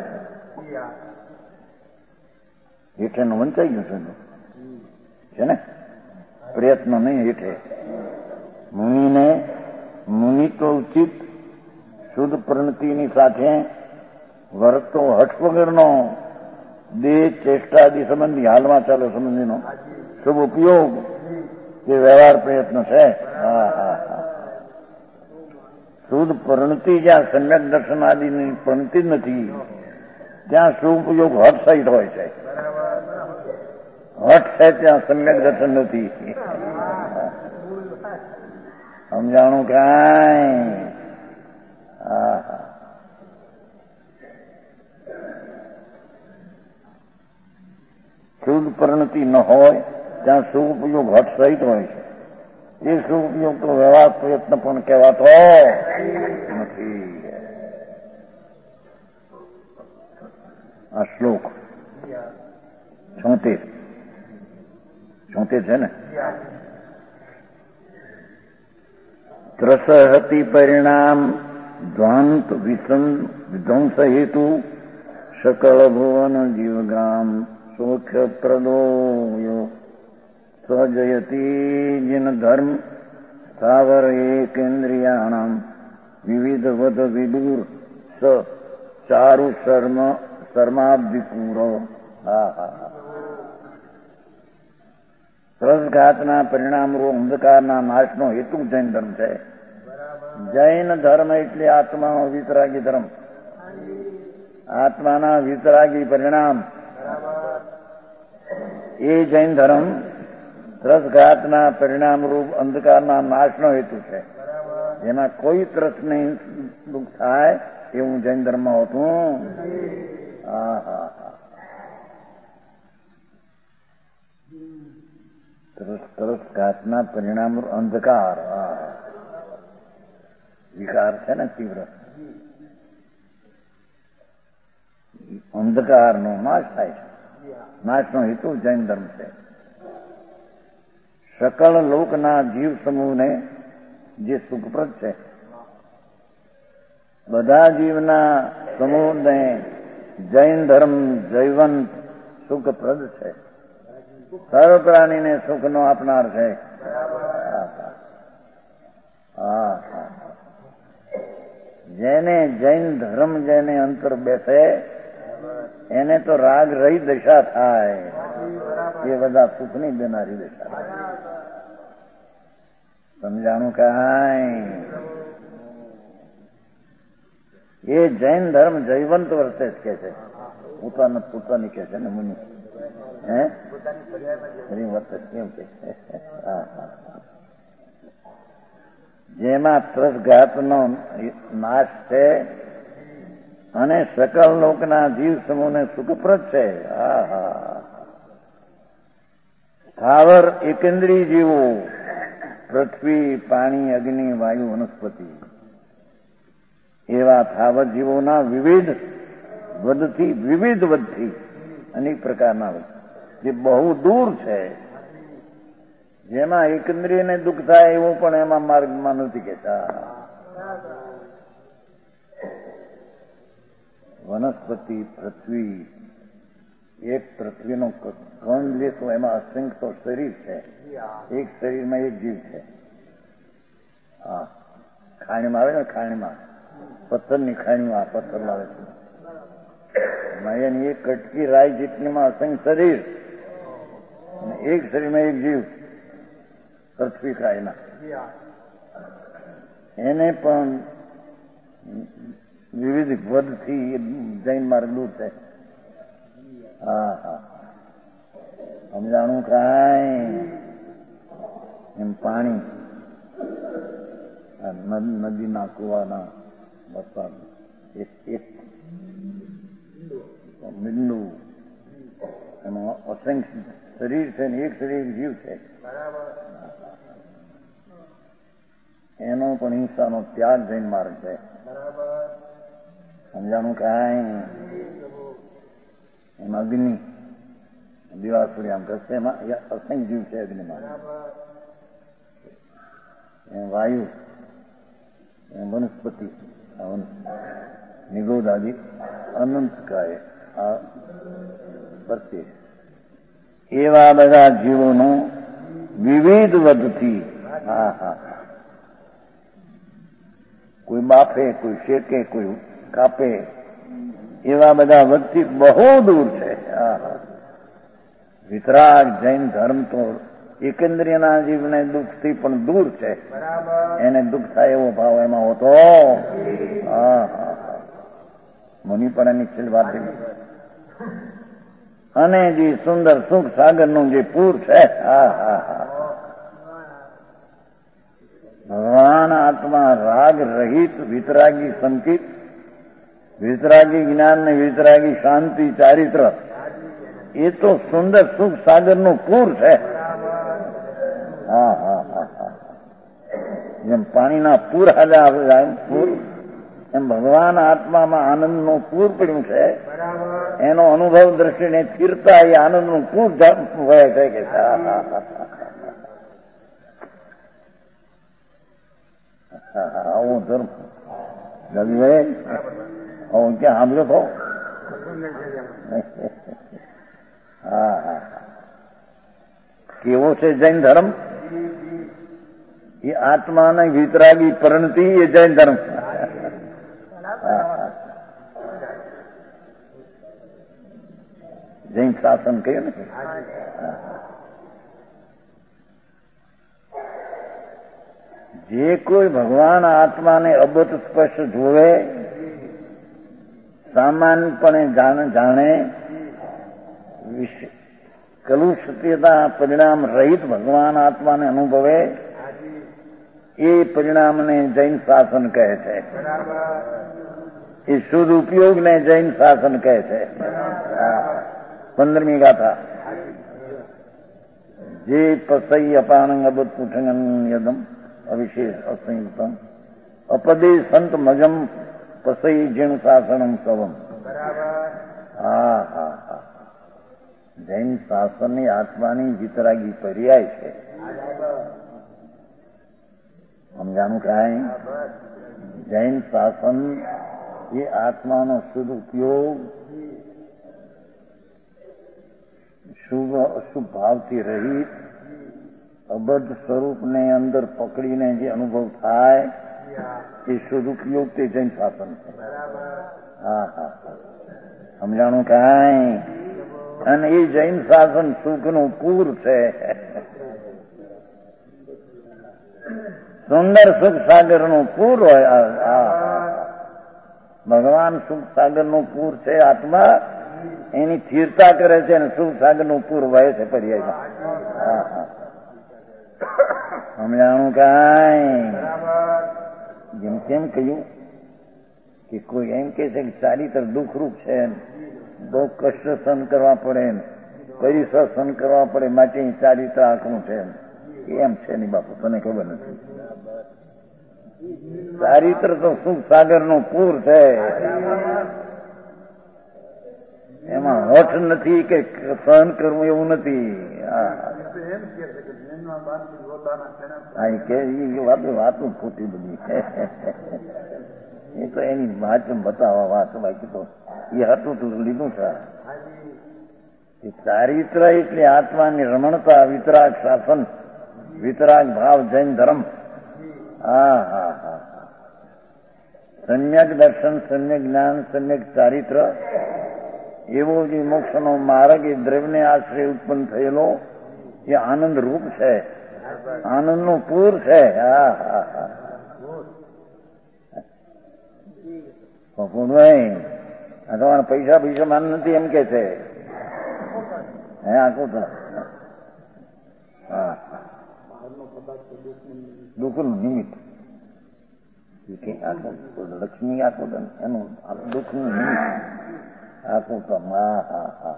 હેઠેનું વંચાઈ ગયું છે ને, પ્રયત્ન નહીં હેઠે. મુનિને મુનિ તો ઉચિત શુદ્ધ પ્રણતિની સાથે વર્તો હઠ વગરનો દેહ ચેષ્ટાદિ સંબંધી હાલમાં ચાલો સંબંધીનો શુભ ઉપયોગ જે વ્યવહાર પ્રયત્ન છે. હા હા હા શુદ્ધ પ્રણતિ જ્યાં સમ્યક દર્શન આદિની પ્રણતિ જ નથી ત્યાં શુભ ઉપયોગ હઠ સહિત હોય છે. હઠ છે ત્યાં સમ્યક દર્શન નથી. સમજાણું કાંઈ. હા હા શુદ્ધ પરિણતિ ન હોય ત્યાં શુભ ઉપયોગ હઠ સહિત હોય છે. એ શુભ ઉપયોગ તો વ્યવહાર પ્રયત્ન પણ કહેવાતો નથી. આ શ્લોક છોતેર છોતેર છે ને. ત્રસહતિ પરિણામ ધ્વાંત વિધ્વંસ હેતુ સકળ ભુવન જીવગ્રામ સુખ્ય પ્રદોયો સ્વજયતી જિન ધર્મ સ્થાવર એકેન્દ્રિયાણામ વિવિધ વધ વિદુર સ ચારુ શર્મ શર્માબ્ધિપૂરો. હા હા ત્રસઘાતના પરિણામરૂપ અંધકારના નાશનો હેતુ જૈન ધર્મ છે. જૈન ધર્મ એટલે આત્માનો વિતરાગી ધર્મ, આત્માના વિતરાગી પરિણામ એ જૈન ધર્મ ત્રસઘાતના પરિણામરૂપ અંધકારના નાશનો હેતુ છે. જેમાં કોઈ ત્રસ નહીં દુઃખ થાય એવું જૈન ધર્મ હોતું. હા હા હા ત્રસઘાતના પરિણામ અંધકાર વિકાર છે ને તીવ્ર, અંધકારનો નાશ થાય છે. નાશનો હેતુ જૈન ધર્મ છે. સકળ લોકના જીવ સમૂહને જે સુખપ્રદ છે, બધા જીવના સમૂહને જૈન ધર્મ જૈવંત સુખપ્રદ છે. સર્વ પ્રાણીને સુખનો આપનાર છે. હા જેને જૈન ધર્મ જેને અંતર બેસે એને તો રાગ રહી દશા થાય. એ બધા સુખની દેનારી દશા. સમજાણું કાંઈ? એ જૈન ધર્મ જૈવંત વર્તે જ કે છે. પોતાને પોતાની કે છે ને મુનિ હે વર્તે કેમ કે જેમાં ત્રસઘાતનો નાશ છે અને સકળ લોકના જીવ સમૂહને સુખપ્રદ છે. હા હા સ્થાવર એકેન્દ્રી જીવો પૃથ્વી પાણી અગ્નિ વાયુ વનસ્પતિ એવા થાવર જીવોના વિવિધ વધથી વિવિધ વધથી અનેક પ્રકારના જે બહુ દૂર છે, જેમાં એકંદ્રિયને દુઃખ થાય એવું પણ એમાં માર્ગમાં નથી કહેતા. વનસ્પતિ પૃથ્વી, એક પૃથ્વીનો કણ લેશો એમાં અસંખ્ય શરીર છે. એક શરીરમાં એક જીવ છે. હા ખાણીમાં આવે ને, ખાણીમાં પથ્થરની ખાણીમાં પથ્થર લાવે છે. એની એક કટકી રાય જેટલીમાં અસંખ્ય શરીર અને એક શરીરમાં એક જીવ પૃથ્વી ખાયના. એને પણ વિવિધ વધથી જૈન માર્ગ દૂર છે. હા હા સમજાણું કાંઈ? એમ પાણી નદીના કુવાના વરસાદ એક એક બિંદુ એમાં અસંખ્ય શરીર છે ને એક શરીર જીવ છે. એનો પણ હિંસાનો ત્યાગ જૈન માર્ગ છે. સમજાણું કાંઈ? એમાં અગ્નિ દિવાસુરી આમ કરશે, એમાં અસંખ્ય જીવ છે અગ્નિમાં. એમ વાયુ, એમ વનસ્પતિ, નિગોદ આદિ અનંત કાય આ પ્રત્યે એવા બધા જીવોનો વિવિધ વધથી. હા હા કોઈ બાફે, કોઈ શેકે, કોઈ કાપે, એવા બધા વધથી બહુ દૂર છે. વિતરાગ જૈન ધર્મ તો એકંદ્રિયના જીવને દુઃખથી પણ દૂર છે. એને દુઃખ થાય એવો ભાવ એમાં હોતો. હા હા મુનિ પણ એની છેલ્લી વાત. અને જે સુંદર સુખ સાગરનું જે પૂર છે, હા હા હા ભગવાન આત્મા રાગ રહિત વિતરાગી સંકિત, વિતરાગી જ્ઞાન ને વિતરાગી શાંતિ ચારિત્ર, એ તો સુંદર સુખ સાગરનું પૂર છે. હા હા હા હા જેમ પાણીના પૂર હાલ્યા પૂર, એમ ભગવાન આત્મામાં આનંદનું પૂર પડ્યું છે. એનો અનુભવ દ્રષ્ટિને સ્થિરતા એ આનંદનું પૂર વહે છે કે આવો ધર્મ રવિભાઈ હું ક્યાં સાંભળ્યો તો? હા હા કેવો છે જૈન ધર્મ? એ આત્માને વિતરાગી પરણતી એ જૈન ધર્મ. જૈન શાસન કહ્યું ને. જે કોઈ ભગવાન આત્માને અબત સ્પષ્ટ જોવે, સામાન્યપણે જાણે જાણે કલુષિતતા પરિણામ રહિત ભગવાન આત્માને અનુભવે, એ પરિણામને જૈન શાસન કહે છે. એ શુદ્ધ ઉપયોગને જૈન શાસન કહે છે. પંદરમી ગાથા. જે પસઈ અપાનંગ અબત પુઠંગન યદમ અવિશેષ અસંયુક્તમ અપદે સંત મજમ પસઈ જીણ શાસનમ સવમ. હા હા હા જૈન શાસનની આત્માની વિતરાગી પર્યાય છે. સમજાનું કાંઈ? જૈન શાસન એ આત્માનો શુદ્ધ ઉપયોગ, શુભ અશુભ ભાવથી રહિત અબદ્ધ સ્વરૂપને અંદર પકડીને જે અનુભવ થાય એ શુદ્ધ ઉપયોગ તે જૈન શાસન છે. હા હા સમજાણું કાંઈ? અને એ જૈન શાસન સુખનું પૂર છે. સુંદર સુખ સાગરનું પૂર હોય. ભગવાન સુખ સાગરનું પૂર છે. આત્મા એની સ્થિરતા કરે છે અને સુખ સાગરનું પૂર વહે છે પર્યાયમાં. સમજાણું કાંઈ? જેમ કેમ કહ્યું કે કોઈ એમ કે છે કે ચારિત્ર દુઃખરૂપ છે, બહુ કષ્ટ સહન કરવા પડે, પરિસર સહન કરવા પડે, માટે ચારિત્ર આખું છે. એમ છે નહીં બાપુ, તને ખબર નથી. ચારિત્ર તો સુખ સાગરનું પૂર છે. એમાં હોઠ નથી કે સહન કરવું એવું નથી. વાતો ખોટી બધી એ તો એની વાત બતાવવા વાત બાકી તો એ હતું તું લીધું છે. ચારિત્ર એટલે આત્માની રમણતા, વિતરાગ શાસન, વિતરાગ ભાવ, જૈન ધર્મ. હા હા હા સમ્યક દર્શન, સમ્યક જ્ઞાન, સમ્યક ચારિત્ર એવો જે મોક્ષનો માર્ગ એ દ્રવ્યને આશ્રય ઉત્પન્ન થયેલો એ આનંદ રૂપ છે, આનંદનું પૂર છે. હા હા હા ભાઈ આ તમારા પૈસા પૈસા માન નથી એમ કે છે. હે આખું તો હા દુઃખનું નિમિત્ત લક્ષ્મી આખું એનું દુઃખનું નિમિત્ત આખું તો. હા હા હા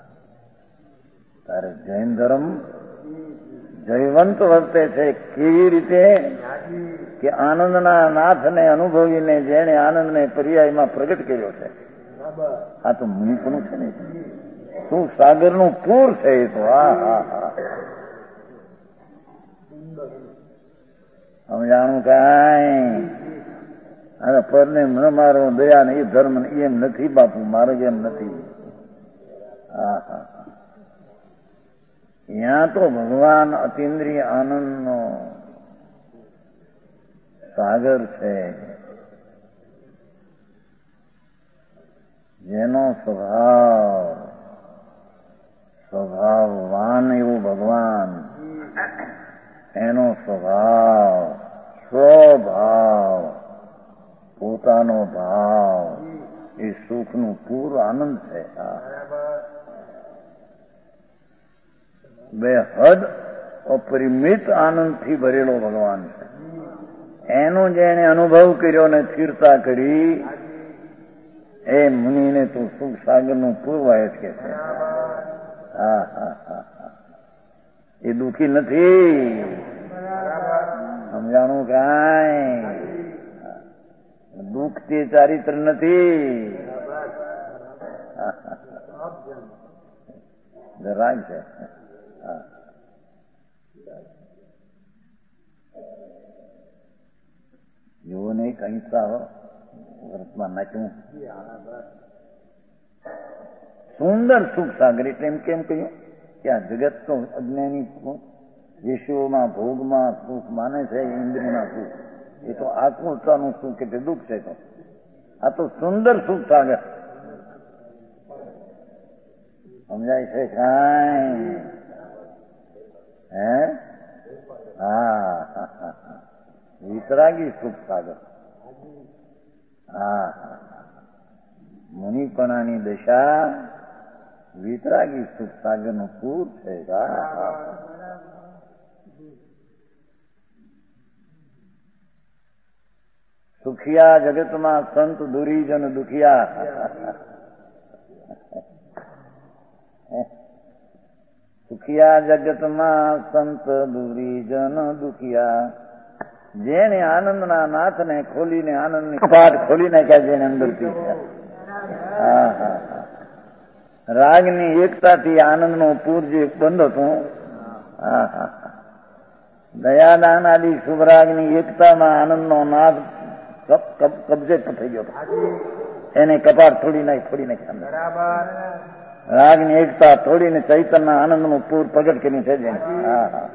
તારે જૈન ધર્મ જયવંત વર્તે છે. કેવી રીતે કે આનંદના નાથને અનુભવીને જેણે આનંદને પર્યાયમાં પ્રગટ કર્યો છે. આ તો મુનિપણું છે ને, શું સાગરનું પૂર છે એ તો. હા હા હા સમજાણું કાંઈ? અને પરને ન મારો દયા ને એ ધર્મ એમ નથી બાપુ, મારે એમ નથી. હા હા ત્યાં તો ભગવાન અતિન્દ્રિય આનંદનો સાગર છે, જેનો સ્વભાવ સ્વભાવવાન એવું ભગવાન, એનો સ્વભાવ સ્વભાવ પોતાનો ભાવ એ સુખનું પૂર આનંદ છે. બે હદ અપરિમિત આનંદથી ભરેલો ભગવાન છે. એનો જેને અનુભવ કર્યો ને સ્થિરતા કરી એ મુનિને તો સુખ સાગરનું પૂર વહે કે છે. હા હા હા એ દુઃખી નથી. સમજાણું કાંઈ? દુઃખ તે ચારિત્ર નથી. રાગ છે. કંઈક અહિંસા વર્તમાં નાખ્યું. સુંદર સુખ સાગર એટલે એમ કેમ કહ્યું કે આ જગત તો અજ્ઞાની વિષયોમાં ભોગમાં સુખ માને છે, ઇન્દ્રિયના સુખ, એ તો આત્મોત્સાહનું સુખ એટલે દુઃખ છે. તો આ તો સુંદર સુખ સાગર. સમજાય છે કાંઈ? હે? હા, વિતરાગી સુખ સાગર. હા, મુનિપણાની દશા વિતરાગી સુખ સાગર નું પૂર છે. સુખિયા જગતમાં સંત દુરીજન દુખિયા. સુખિયા જગતમાં સંત દુરીજન દુખિયા. જેને આનંદના નાથને ખોલીને આનંદની કપાટ ખોલી નાખ્યા, જેને અંદરથી હા હા રાગની એકતાથી આનંદનો પૂર જે બંધ હતું, હા હા દયાદાન આદિ શુભરાગની એકતામાં આનંદનો નાદ કબજે થઈ ગયો. એને કપાટ થોડી નાખી થોડી નાખી રાગની એકતા થોડીને ચૈતનના આનંદનું પૂર પ્રગટ કરી છે. હા હા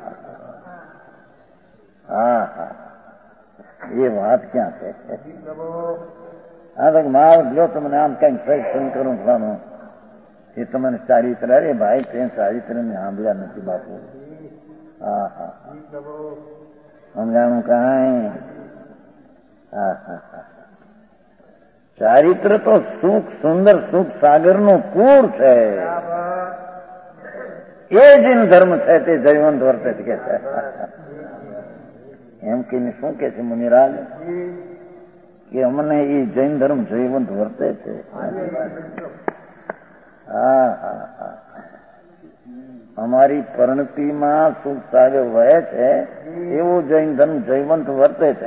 હા હા એ વાત ક્યાં છે? હા તો મારો લો તમને આમ કઈક સત્સંગ કરું ખાનું એ તમને ચારિત્ર. અરે ભાઈ તે ચારિત્ર ને સાંભળ્યા નથી બાપુ. હા હા સમજાણું કાંઈ? હા હા હા ચારિત્ર તો સુખ સુંદર સુખ સાગર નું પૂર છે. એ જીન ધર્મ છે તે જયવંત વર્તે કે છે. એમ કહીને શું કે છે મુનિરાજ કે અમને એ જૈન ધર્મ જયવંત વર્તે છે. હા હા હા અમારી પરિણતિમાં સુખ સાગર વહે છે એવું જૈન ધર્મ જયવંત વર્તે છે.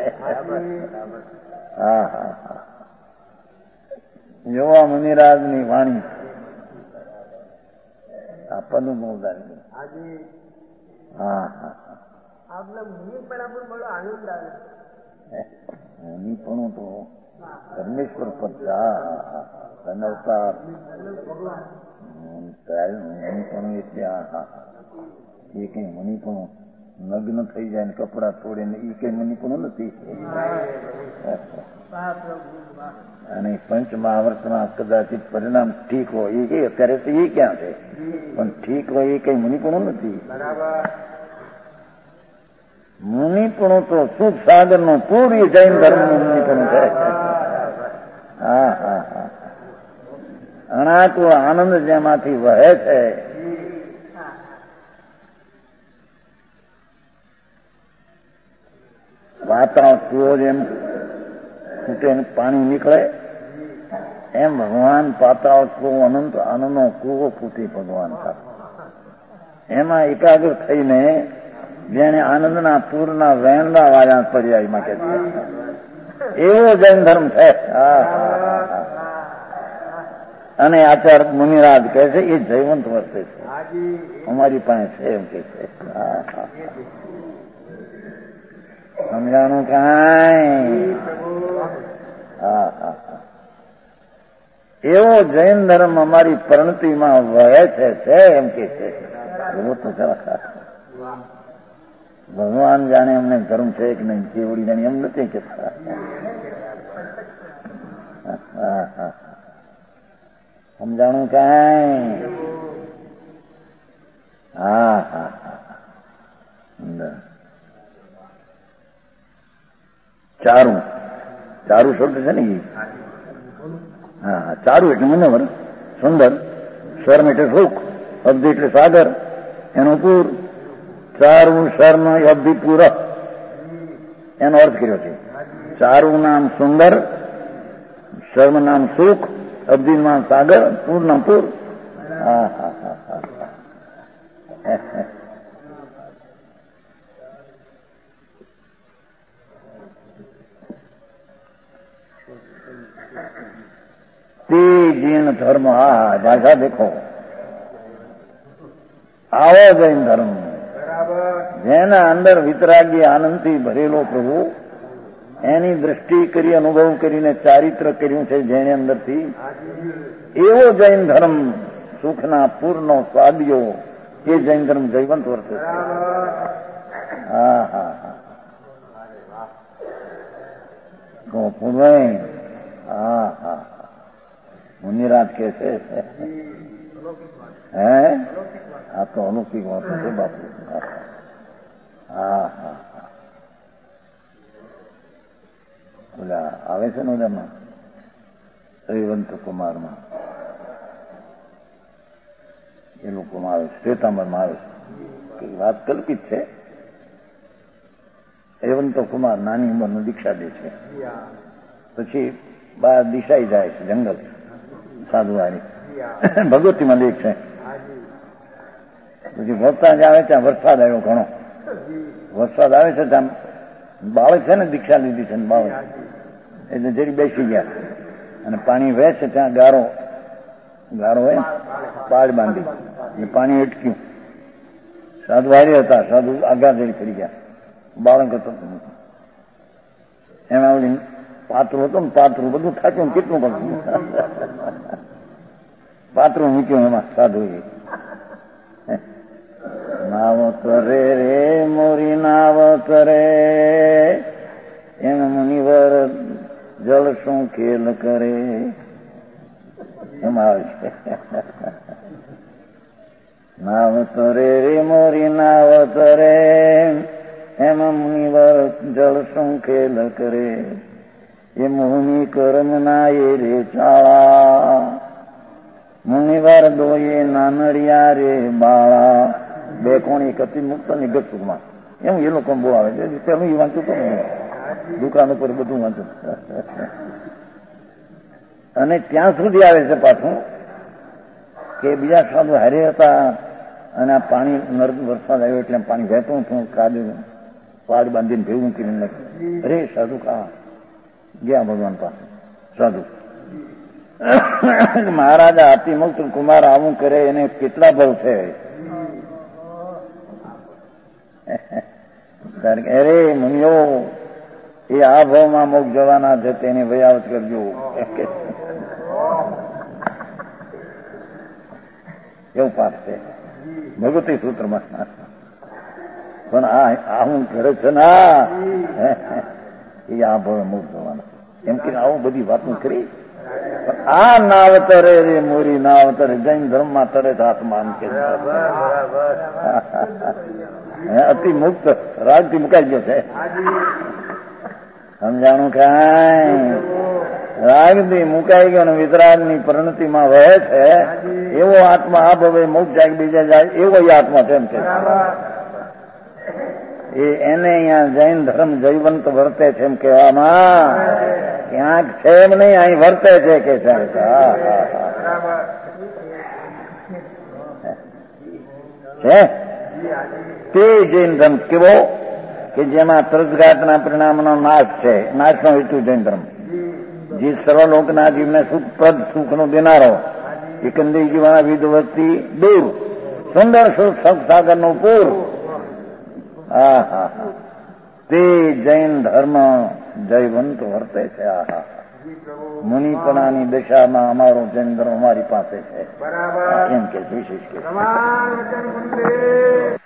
હા હા હા જોવા મુનિરાજની વાણી આ પદું મોદારી. હા હા મુનિપણું તો પરમેશ્વર પદ અવતાર મુનિપણું એટલે એ કઈ મુનિપણું નગ્ન થઈ જાય ને કપડા છોડે ને એ કઈ મુનિપણું નથી. અને પંચ મહાવર્તના કદાચિત પરિણામ ઠીક હોય એ અત્યારે તો એ ક્યાં છે, પણ ઠીક હોય એ કઈ મુનિપણું નથી. મુનિપણું તો સુખ સાગર નું પૂરી જૈન ધર્મ નું મુનિપણું છે. હા હા હા અણાતો આનંદ જેમાંથી વહે છે વાતાવરણ કૂવો જેમ ફૂટે પાણી નીકળે એમ ભગવાન પાતાળ કૂવો અનંત આનંદનો કૂવો ફૂટી ભગવાન સાથે એમાં એકાગ્ર થઈને જેને આનંદના પૂરના વહેણના વાયા પડ્યા એમાં કે એવો જૈન ધર્મ છે. અને આચાર મુનિરાજ કહે છે એ જયવંત વર્તે છે. અમારી પાસે છે એમ કે છે. સમજાણું કાંઈ? હા હા એવો જૈન ધર્મ અમારી પરિણતિમાં વહે છે છે એમ કે છે. એવો તો ભગવાન જાણે અમને ધર્મ છે કે નહીં કેવડી જાણે એમ નથી કહેતા. હા હા સમજાણું કાંઈ? હા હા ચારું ચારું શબ્દ છે ને એ. હા ચારું એટલે મનોહર સુંદર, સ્વર્ણ એટલે સુખ, અબ્ધિ એટલે સાગર, એનું પૂર. ચારું સ્વર્ણ અબ્ધિ પૂર એનો અર્થ કર્યો છે. ચારું નામ સુંદર, સ્વર્ણ નામ સુખ, અબ્ધિ નામ સાગર, પૂર નામ પૂર. હા હા હા હા તે જૈન ધર્મ. હા ભાષા દેખો આવો જૈન ધર્મ જેના અંદર વિતરાગી આનંદથી ભરેલો પ્રભુ એની દ્રષ્ટિ કરી, અનુભવ કરીને ચારિત્ર કર્યું છે જેને અંદરથી, એવો જૈન ધર્મ સુખના પૂર્ણો સ્વાદિયો, એ જૈન ધર્મ જૈવંત વર્તે છે. હા હા હા પૂર્વે હા હા મુનિરાજ કે છે હે આ તો અલૌકિક વાત છે બાપુ. હા હા હા ઓલા આવે છે ને ઓલામાં જયવંત કુમારમાં એ લોકોમાં આવે છે, શ્વેતાંબરમાં આવે છે. વાત કલ્પિત છે. જયવંત કુમાર નાની ઉંમરનું દીક્ષા દે છે, પછી બહાર દિશાઈ જાય છે જંગલ સાધુવાળી ભગવતીમાં લેખ છે. પછી વરસાદ આવે ત્યાં વરસાદ આવ્યો ઘણો વરસાદ આવે છે ત્યાં બાળક છે ને દીક્ષા લીધી છે ને બાળક એટલે જરી બેસી ગયા અને પાણી વહે છે ત્યાં ગારો ગારો હોય પાડ બાંધી એટલે પાણી અટક્યું. સાધુ હારી હતા, સાધુ આગા જઈ ફરી ગયા. બાળક હતો એમાં ઓલી પાત્રું હતું ને પાત્રું બધું થાક્યું કેટલું બધું પાત્રું મૂક્યું એમાં સાધુ નાવ તરે રે મોરી નાવ તરે એમ મુનિવર જળ શું ખેલ કરે એમાં આવે છે. નાવ તરે રે મોરી નાવ તરે એમ મુનિવર જળ શું ખેલ કરે એ મુનિ કર્મ ના એ રે ચાળા મુનિવાર દોયે નાનડિયા રે બાળા. બે કોણી એક હતી મુક્ત ને ગત સુખમાં એમ એ લોકો બહુ આવે છે. પેલું એ વાંચું હતું ને દુકાન ઉપર બધું વાંચું અને ત્યાં સુધી આવે છે પાછું કે બીજા સાધુ હારે હતા અને આ પાણી વરસાદ આવ્યો એટલે પાણી વહેતું હતું કાઢ્યું પાડ બાંધીને ભેગું કરીને નાખ્યું. અરે સાધુ કા ગયા ભગવાન પાસે સાધુ મહારાજા અતિમુક્ત કુમાર આવું કરે એને કેટલા ભવ છે. અરે મુનિઓ એ આ ભાવમાં મોક્ષ જવાના છે તેને વયાવત કરજો. એવું પાઠ છે ભગવતી સૂત્રમાં. પણ આ હું કરે છે ને એ આ ભાવે મોક્ષ જવાના એમ કે આવું બધી વાતો કરી. આ નાવ તરે રે મોરી નાવ તરે જૈન ધર્મમાં તરે આત્માન કે અતિ મુક્ત રાજથી મુકાઈ ગયો છે. સમજાણું કાંઈ રાગથી મુકાઈ ગયો ને વિતરાગની પરિણતિમાં વહે છે એવો આત્મા આ ભવે મોક્ષ જાય બીજા જાય એવો આત્મા છે એમ કે એ એને અહીંયા જૈન ધર્મ જૈવંત વર્તે છે એમ કહેવામાં ક્યાંક છે એમ નહીં અહીં વર્તે છે કે છે. તે જૈન ધર્મ કેવો કે જેમાં ત્રજઘાતના પરિણામનો નાશ છે, નાશનો હેતુ જૈન ધર્મ જે સર્વલોકના જીવને સુખપ્રદ સુખનો દેનારો એકંદરી જીવાના વિધવસ્તી દૂર સુંદર સુખ સાગરનું પૂર. હા હા હા તે જૈન ધર્મ જયવંત વર્તે છે. આ હા મુનિપણાની દશામાં અમારો જૈન ધર્મ અમારી પાસે છે એમ કે વિશેષ કે